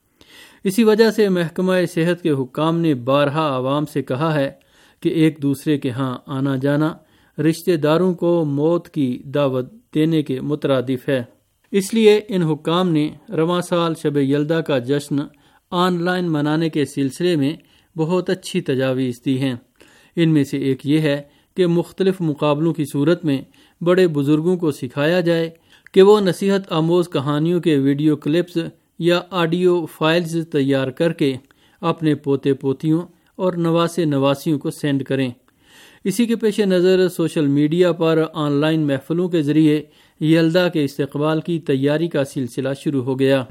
اسی وجہ سے محکمہ صحت کے حکام نے بارہا عوام سے کہا ہے کہ ایک دوسرے کے ہاں آنا جانا رشتہ داروں کو موت کی دعوت دینے کے مترادف ہے۔ اس لیے ان حکام نے رواں سال شب یلدا کا جشن آن لائن منانے کے سلسلے میں بہت اچھی تجاویز دی ہیں۔ ان میں سے ایک یہ ہے کہ مختلف مقابلوں کی صورت میں بڑے بزرگوں کو سکھایا جائے کہ وہ نصیحت آموز کہانیوں کے ویڈیو کلپس یا آڈیو فائلز تیار کر کے اپنے پوتے پوتیوں اور نواسے نواسیوں کو سینڈ کریں۔ اسی کے پیش نظر سوشل میڈیا پر آن لائن محفلوں کے ذریعے یلدا کے استقبال کی تیاری کا سلسلہ شروع ہو گیا۔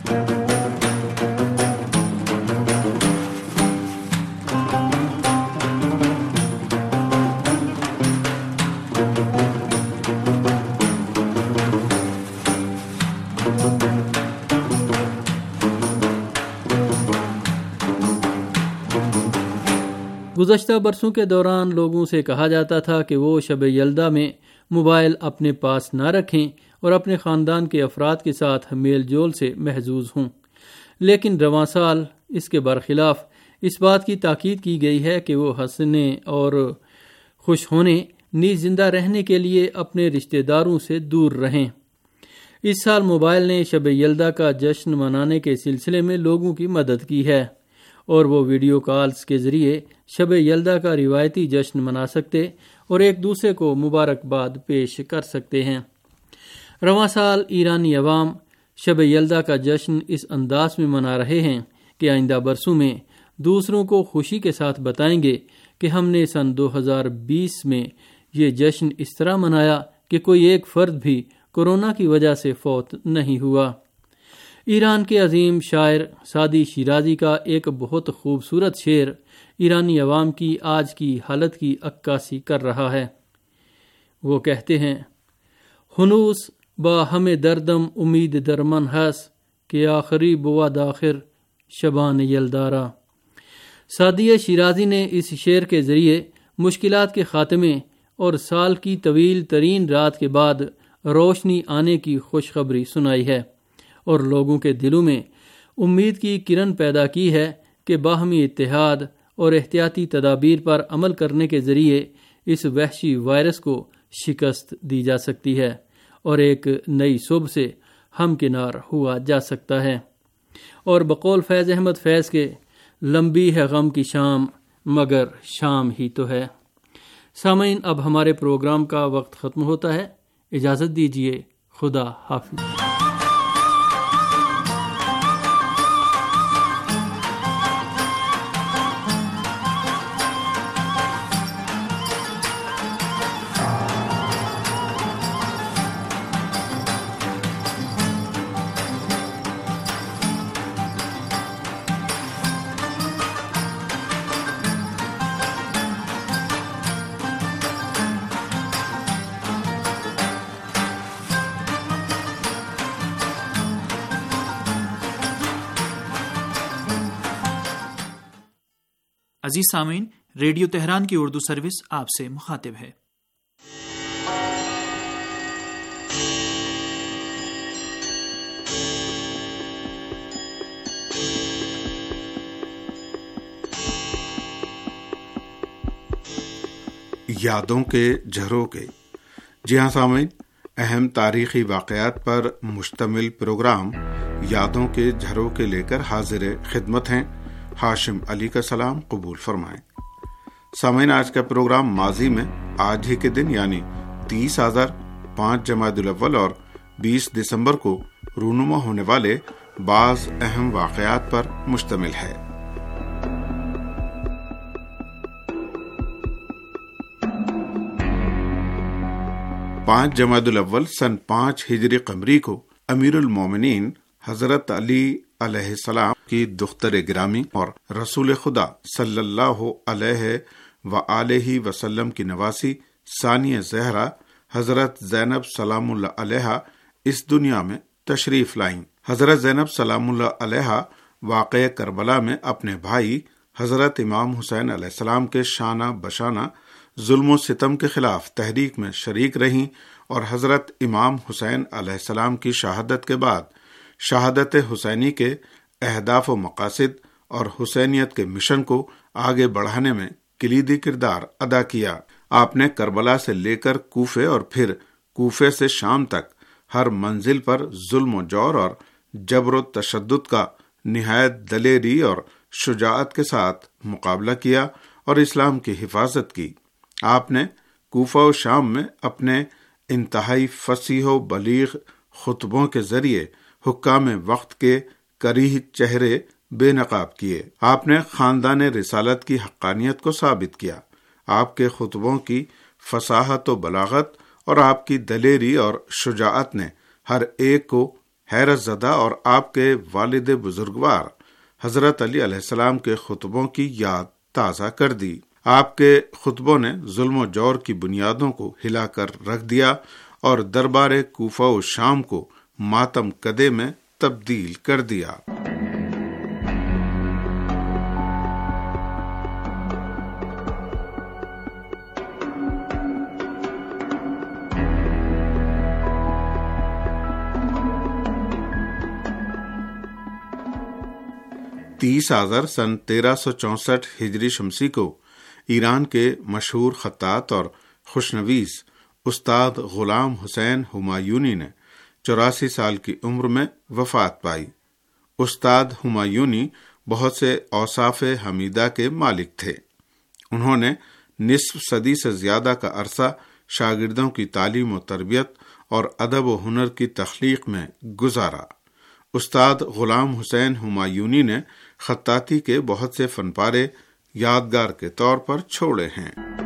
گزشتہ برسوں کے دوران لوگوں سے کہا جاتا تھا کہ وہ شب یلدا میں موبائل اپنے پاس نہ رکھیں اور اپنے خاندان کے افراد کے ساتھ میل جول سے محظوظ ہوں، لیکن رواں سال اس کے برخلاف اس بات کی تاکید کی گئی ہے کہ وہ ہنسنے اور خوش ہونے نیز زندہ رہنے کے لیے اپنے رشتہ داروں سے دور رہیں۔ اس سال موبائل نے شب یلدا کا جشن منانے کے سلسلے میں لوگوں کی مدد کی ہے اور وہ ویڈیو کالز کے ذریعے شب یلدا کا روایتی جشن منا سکتے اور ایک دوسرے کو مبارکباد پیش کر سکتے ہیں۔ رواں سال ایرانی عوام شب یلدا کا جشن اس انداز میں منا رہے ہیں کہ آئندہ برسوں میں دوسروں کو خوشی کے ساتھ بتائیں گے کہ ہم نے سن دو ہزار بیس میں یہ جشن اس طرح منایا کہ کوئی ایک فرد بھی کورونا کی وجہ سے فوت نہیں ہوا۔ ایران کے عظیم شاعر سعدی شیرازی کا ایک بہت خوبصورت شعر ایرانی عوام کی آج کی حالت کی عکاسی کر رہا ہے۔ وہ کہتے ہیں: ہنوس با ہمیں دردم امید درمن ہس کہ آخری بود آخر شبان یلدارا۔ سعدی شیرازی نے اس شعر کے ذریعے مشکلات کے خاتمے اور سال کی طویل ترین رات کے بعد روشنی آنے کی خوشخبری سنائی ہے اور لوگوں کے دلوں میں امید کی کرن پیدا کی ہے کہ باہمی اتحاد اور احتیاطی تدابیر پر عمل کرنے کے ذریعے اس وحشی وائرس کو شکست دی جا سکتی ہے اور ایک نئی صبح سے ہمکنار ہوا جا سکتا ہے۔ اور بقول فیض احمد فیض کے لمبی ہے غم کی شام مگر شام ہی تو ہے۔ سامعین، اب ہمارے پروگرام کا وقت ختم ہوتا ہے، اجازت دیجیے، خدا حافظ۔ عزیز سامعین، ریڈیو تہران کی اردو سروس آپ سے مخاطب ہے۔ یادوں کے جھروکے۔ جی ہاں سامعین، اہم تاریخی واقعات پر مشتمل پروگرام یادوں کے جھروکے لے کر حاضر خدمت ہیں۔ ہاشم علی کا سلام قبول فرمائیں۔ سامعین، آج کا پروگرام ماضی میں آج ہی کے دن یعنی تیس آذر، پانچ جمادی الاول اور بیس دسمبر کو رونما ہونے والے بعض اہم واقعات پر مشتمل ہے۔ پانچ جمادی الاول سن پانچ ہجری قمری کو امیر المومنین حضرت علی علیہ السلام کی دختر گرامی اور رسول خدا صلی اللہ علیہ وآلہ وسلم کی نواسی ثانیہ زہرا حضرت زینب سلام اللہ علیہ اس دنیا میں تشریف لائیں۔ حضرت زینب سلام اللہ علیہ واقع کربلا میں اپنے بھائی حضرت امام حسین علیہ السلام کے شانہ بشانہ ظلم و ستم کے خلاف تحریک میں شریک رہیں اور حضرت امام حسین علیہ السلام کی شہادت کے بعد شہادت حسینی کے اہداف و مقاصد اور حسینیت کے مشن کو آگے بڑھانے میں کلیدی کردار ادا کیا۔ آپ نے کربلا سے لے کر کوفے اور پھر کوفے سے شام تک ہر منزل پر ظلم و جور اور جبر و تشدد کا نہایت دلیری اور شجاعت کے ساتھ مقابلہ کیا اور اسلام کی حفاظت کی۔ آپ نے کوفہ و شام میں اپنے انتہائی فصیح و بلیغ خطبوں کے ذریعے حکام وقت کے کریہ چہرے بے نقاب کیے۔ آپ نے خاندان رسالت کی حقانیت کو ثابت کیا۔ آپ کے خطبوں کی فصاحت و بلاغت اور آپ کی دلیری اور شجاعت نے ہر ایک کو حیرت زدہ اور آپ کے والد بزرگوار حضرت علی علیہ السلام کے خطبوں کی یاد تازہ کر دی۔ آپ کے خطبوں نے ظلم و جور کی بنیادوں کو ہلا کر رکھ دیا اور دربار کوفہ و شام کو ماتم کدے میں تبدیل کر دیا۔ تیس آذر سن تیرہ سو چونسٹھ ہجری شمسی کو ایران کے مشہور خطاط اور خوشنویس استاد غلام حسین ہمایونی نے چوراسی سال کی عمر میں وفات پائی۔ استاد ہمایونی بہت سے اوصاف حمیدہ کے مالک تھے۔ انہوں نے نصف صدی سے زیادہ کا عرصہ شاگردوں کی تعلیم و تربیت اور ادب و ہنر کی تخلیق میں گزارا۔ استاد غلام حسین ہمایونی نے خطاطی کے بہت سے فن پارے یادگار کے طور پر چھوڑے ہیں۔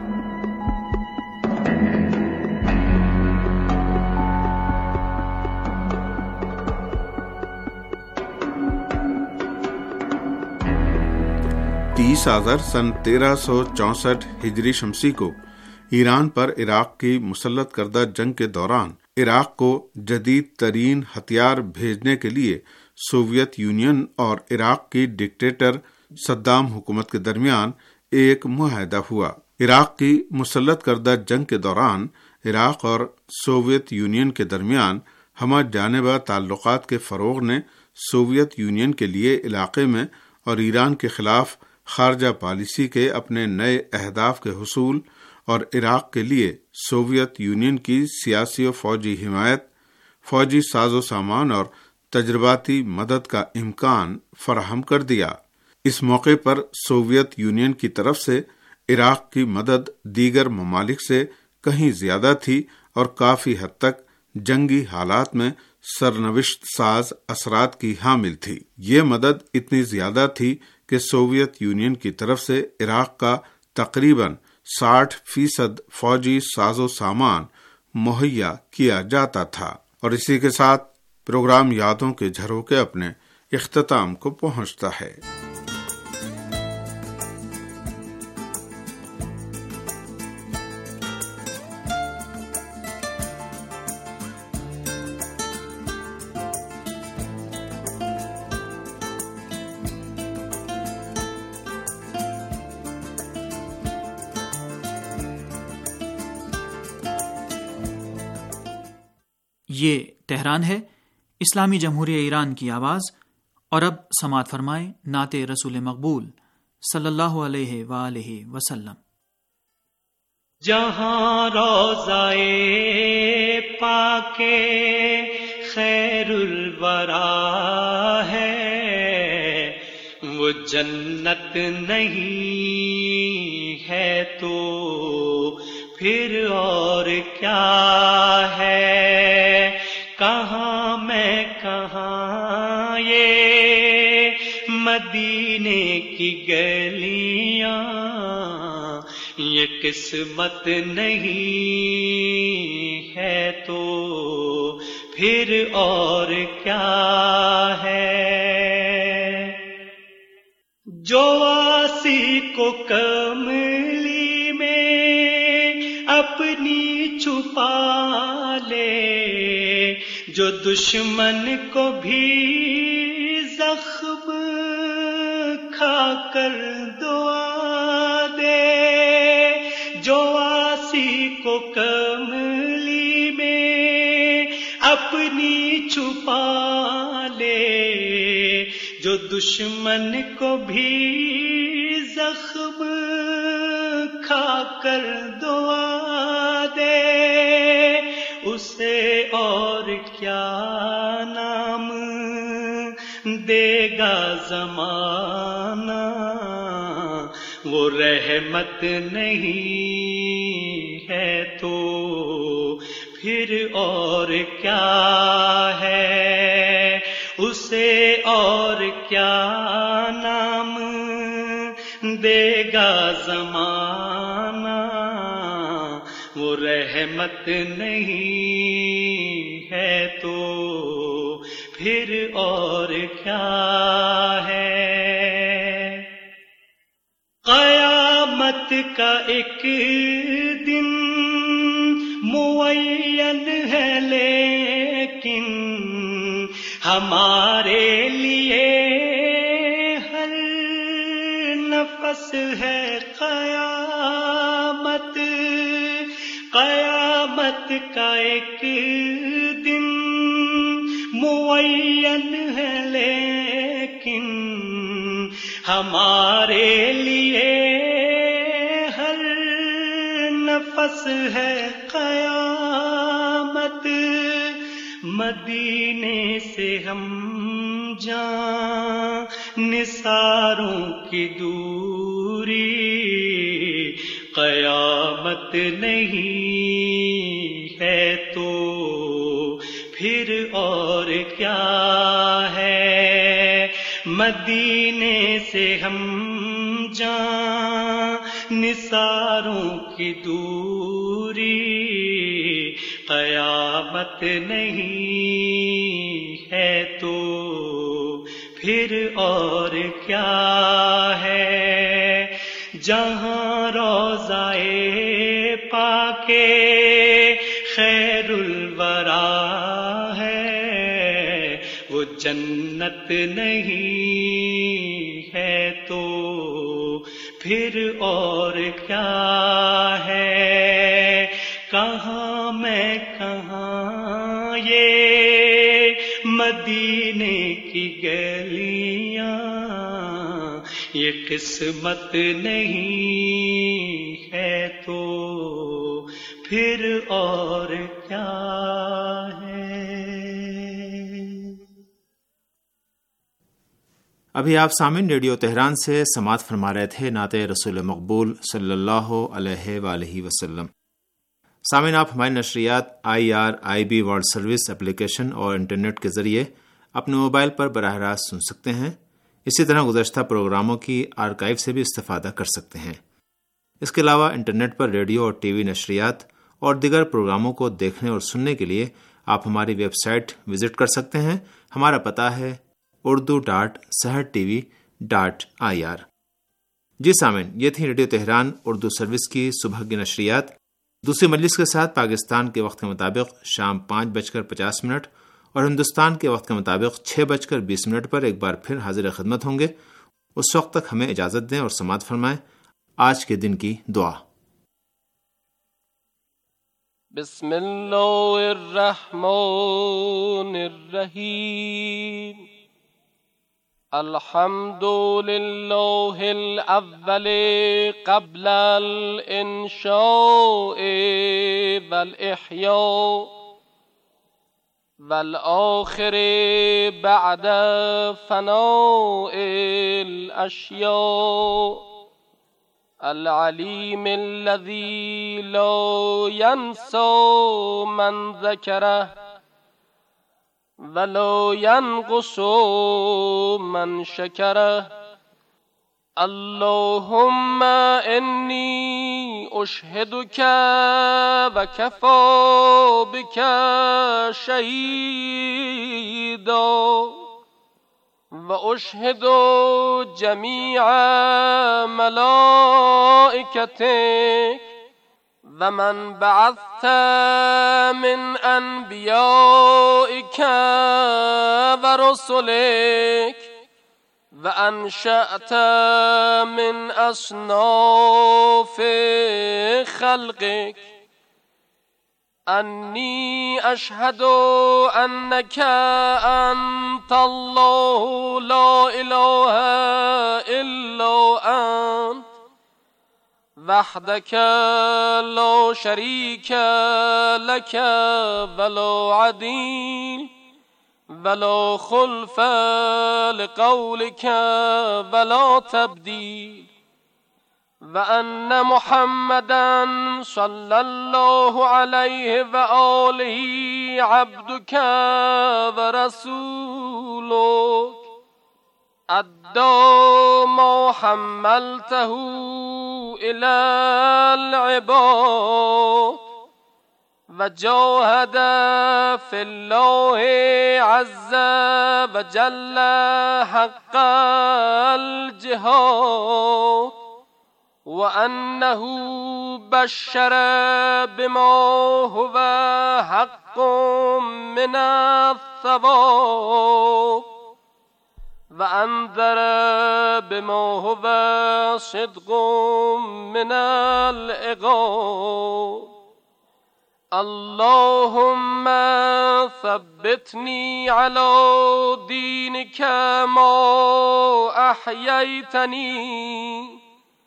تیس آذر سن تیرہ سو چونسٹھ ہجری شمسی کو ایران پر عراق کی مسلط کردہ جنگ کے دوران عراق کو جدید ترین ہتھیار بھیجنے کے لیے سوویت یونین اور عراق کی ڈکٹیٹر صدام حکومت کے درمیان ایک معاہدہ ہوا۔ عراق کی مسلط کردہ جنگ کے دوران عراق اور سوویت یونین کے درمیان ہمہ جانبہ تعلقات کے فروغ نے سوویت یونین کے لیے علاقے میں اور ایران کے خلاف خارجہ پالیسی کے اپنے نئے اہداف کے حصول اور عراق کے لیے سوویت یونین کی سیاسی و فوجی حمایت، فوجی ساز و سامان اور تجرباتی مدد کا امکان فراہم کر دیا۔ اس موقع پر سوویت یونین کی طرف سے عراق کی مدد دیگر ممالک سے کہیں زیادہ تھی اور کافی حد تک جنگی حالات میں سرنوشت ساز اثرات کی حامل تھی۔ یہ مدد اتنی زیادہ تھی کہ سوویت یونین کی طرف سے عراق کا تقریباً ساٹھ فیصد فوجی ساز و سامان مہیا کیا جاتا تھا۔ اور اسی کے ساتھ پروگرام یادوں کے جھروکے اپنے اختتام کو پہنچتا ہے۔ یہ تہران ہے، اسلامی جمہوریہ ایران کی آواز، اور اب سماعت فرمائیں نعت رسول مقبول صلی اللہ علیہ وآلہ وسلم۔ جہاں روضہ پاک خیر الورا ہے، وہ جنت نہیں ہے تو پھر اور کیا ہے؟ کہاں میں کہاں یہ مدینے کی گلیاں، یہ قسمت نہیں ہے تو پھر اور کیا ہے؟ جو واسی کو کملی میں اپنی چھپا لے، جو دشمن کو بھی زخم کھا کر دعا دے، جو واسی کو کملی میں اپنی چھپا لے، جو دشمن کو بھی زخم کھا کر دعا دے، اسے اور کیا نام دے گا زمانہ؟ وہ رحمت نہیں ہے تو پھر اور کیا ہے؟ اسے اور کیا نام دے گا زمانہ؟ وہ رحمت نہیں ہے تو پھر اور کیا ہے؟ قیامت کا ایک دن معین ہے لیکن ہمارے لیے ہر نفس ہے قیامت۔ قیامت کا ایک دن معین ہے لیکن ہمارے لیے ہر نفس ہے قیامت۔ مدینے سے ہم جان نثاروں کی دوری، قیامت نہیں ہے تو پھر اور کیا ہے؟ مدینے سے ہم جان نثاروں کی دوری، قیامت نہیں ہے تو پھر اور کیا ہے؟ جہاں روضہ پاک خیر الورا ہے، وہ جنت نہیں ہے تو پھر اور کیا ہے؟ کہاں میں کہاں یہ مدینے کی گلیاں، یہ قسمت نہیں ہے تو پھر اور کیا ہے؟ ابھی آپ سامعین ریڈیو تہران سے سماعت فرما رہے تھے نعت رسول مقبول صلی اللہ علیہ وآلہ وسلم۔ سامعین، آپ ہماری نشریات I R I B world service application اور انٹرنیٹ کے ذریعے اپنے موبائل پر براہ راست سن سکتے ہیں۔ اسی طرح گزشتہ پروگراموں کی آرکائیو سے بھی استفادہ کر سکتے ہیں۔ اس کے علاوہ انٹرنیٹ پر ریڈیو اور ٹی وی نشریات اور دیگر پروگراموں کو دیکھنے اور سننے کے لیے آپ ہماری ویب سائٹ وزٹ کر سکتے ہیں۔ ہمارا پتہ ہے Urdu dot Sahar T V dot I R. جی سامعین، یہ تھی ریڈیو تہران اردو سروس کی صبح کی نشریات۔ دوسری مجلس کے ساتھ پاکستان کے وقت کے مطابق شام پانچ بج کر پچاس منٹ اور ہندوستان کے وقت کے مطابق چھ بج کر بیس منٹ پر ایک بار پھر حاضر خدمت ہوں گے۔ اس وقت تک ہمیں اجازت دیں اور سماعت فرمائیں آج کے دن کی دعا۔ بسم الله الرحمن الرحیم. الحمد لله الاول قبل الانشاء والاحیاء والآخر بعد فناء الاشیاء العلیم الذی لا ینسى من ذکره ولا ینقص من شکره. اللهم انی اشهدک و کفی بک شهیدا و اشهد جمیع ملائکتک و من بعثت من انبیائک و رسلک و انشأت من اصناف خلقک انی اشهد انک انت الله لا اله الا انت وحدك لا شريك لك ولا عديل ولا خلف لقولك ولا تبديل وأن محمدا صلى الله عليه وآله عبدك ورسولك أدى ما حملته إلى العباد وجاهد في الله عز وجل حق الجهاد وأنه بشر بما هو حق من الثواب وأنذر بما هو صدق من العقاب. اللهم ثبتني على دينك ما أحييتني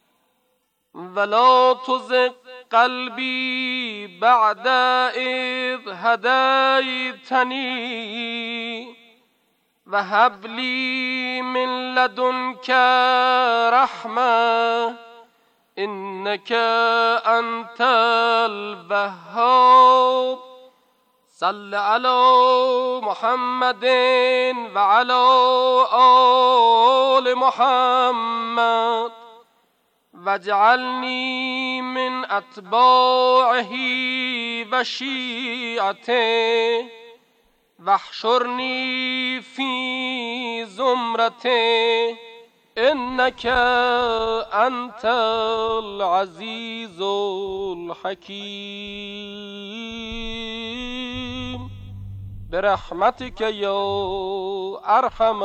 ولا تزغ قلبي بعد إذ هديتني وهب لي من لدنك رحمة إنك أنت الوهاب. صل على محمد وعلى آل محمد واجعلني من أتباعه وشيعته واحشرني في زمرته إنك أنت العزيز الحكيم برحمتك يا أرحم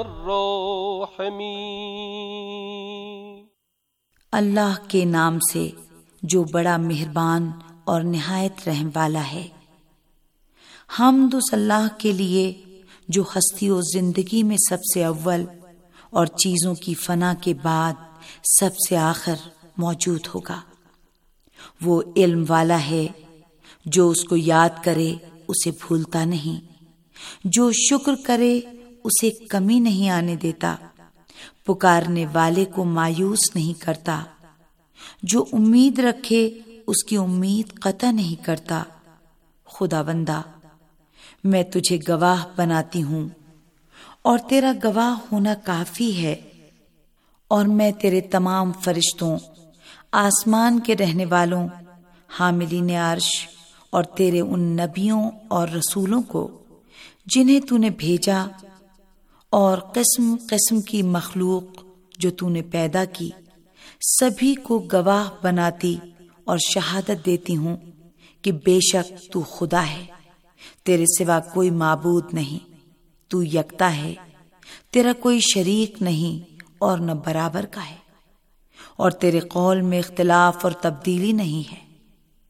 الراحمين. अल्लाह के नाम से जो बड़ा मेहरबान और निहायत रहम वाला है। हम्द उस अल्लाह के लिए जो हस्ती और जिंदगी में सबसे अव्वल और चीज़ों की फना के बाद सबसे आखिर मौजूद होगा। वो इल्म वाला है, जो उसको याद करे उसे भूलता नहीं, जो शुक्र करे उसे कमी नहीं आने देता, पुकारने वाले को मायूस नहीं करता, जो उम्मीद रखे उसकी उम्मीद कतई नहीं करता। खुदावंदा, मैं तुझे गवाह बनाती हूँ और तेरा गवाह होना काफी है, और मैं तेरे तमाम फरिश्तों, आसमान के रहने वालों, हामिलीन अर्श और तेरे उन नबियों और रसूलों को जिन्हें तूने भेजा, और किस्म किस्म की मखलूक जो तूने पैदा की, सभी को गवाह बनाती और शहादत देती हूँ कि बेशक तू खुदा है, तेरे सिवा कोई माबूद नहीं, तू यकता है, तेरा कोई शरीक नहीं और न बराबर का है, और तेरे कौल में इख्तिलाफ और तब्दीली नहीं है।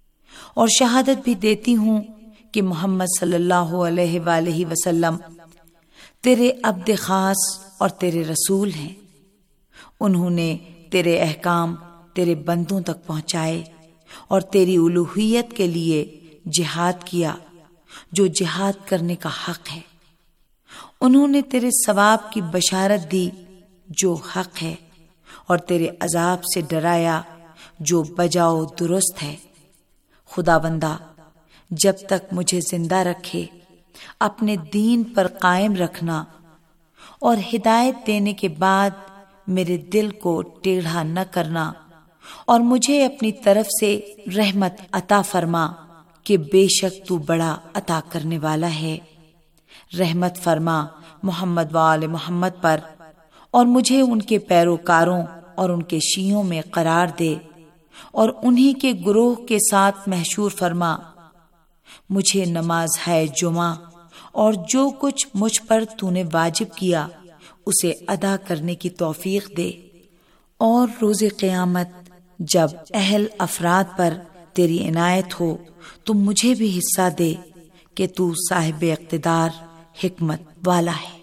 اور شہادت بھی دیتی ہوں کہ محمد صلی اللہ علیہ وآلہ وسلم تیرے عبد خاص اور تیرے رسول ہیں۔ انہوں نے تیرے احکام تیرے بندوں تک پہنچائے اور تیری الوہیت کے لیے جہاد کیا جو جہاد کرنے کا حق ہے۔ انہوں نے تیرے ثواب کی بشارت دی جو حق ہے، اور تیرے عذاب سے ڈرایا جو بجاؤ درست ہے۔ خدا بندہ جب تک مجھے زندہ رکھے اپنے دین پر قائم رکھنا، اور ہدایت دینے کے بعد میرے دل کو ٹیڑھا نہ کرنا، اور مجھے اپنی طرف سے رحمت عطا فرما کہ بے شک تو بڑا عطا کرنے والا ہے۔ رحمت فرما محمد وآل محمد پر، اور مجھے ان کے پیروکاروں اور ان کے شیعوں میں قرار دے، اور انہی کے گروہ کے ساتھ محشور فرما۔ مجھے نماز ہے جمعہ اور جو کچھ مجھ پر تو نے واجب کیا اسے ادا کرنے کی توفیق دے، اور روز قیامت جب اہل افراد پر تیری عنایت ہو تو مجھے بھی حصہ دے کہ تو صاحب اقتدار حکمت والا ہے۔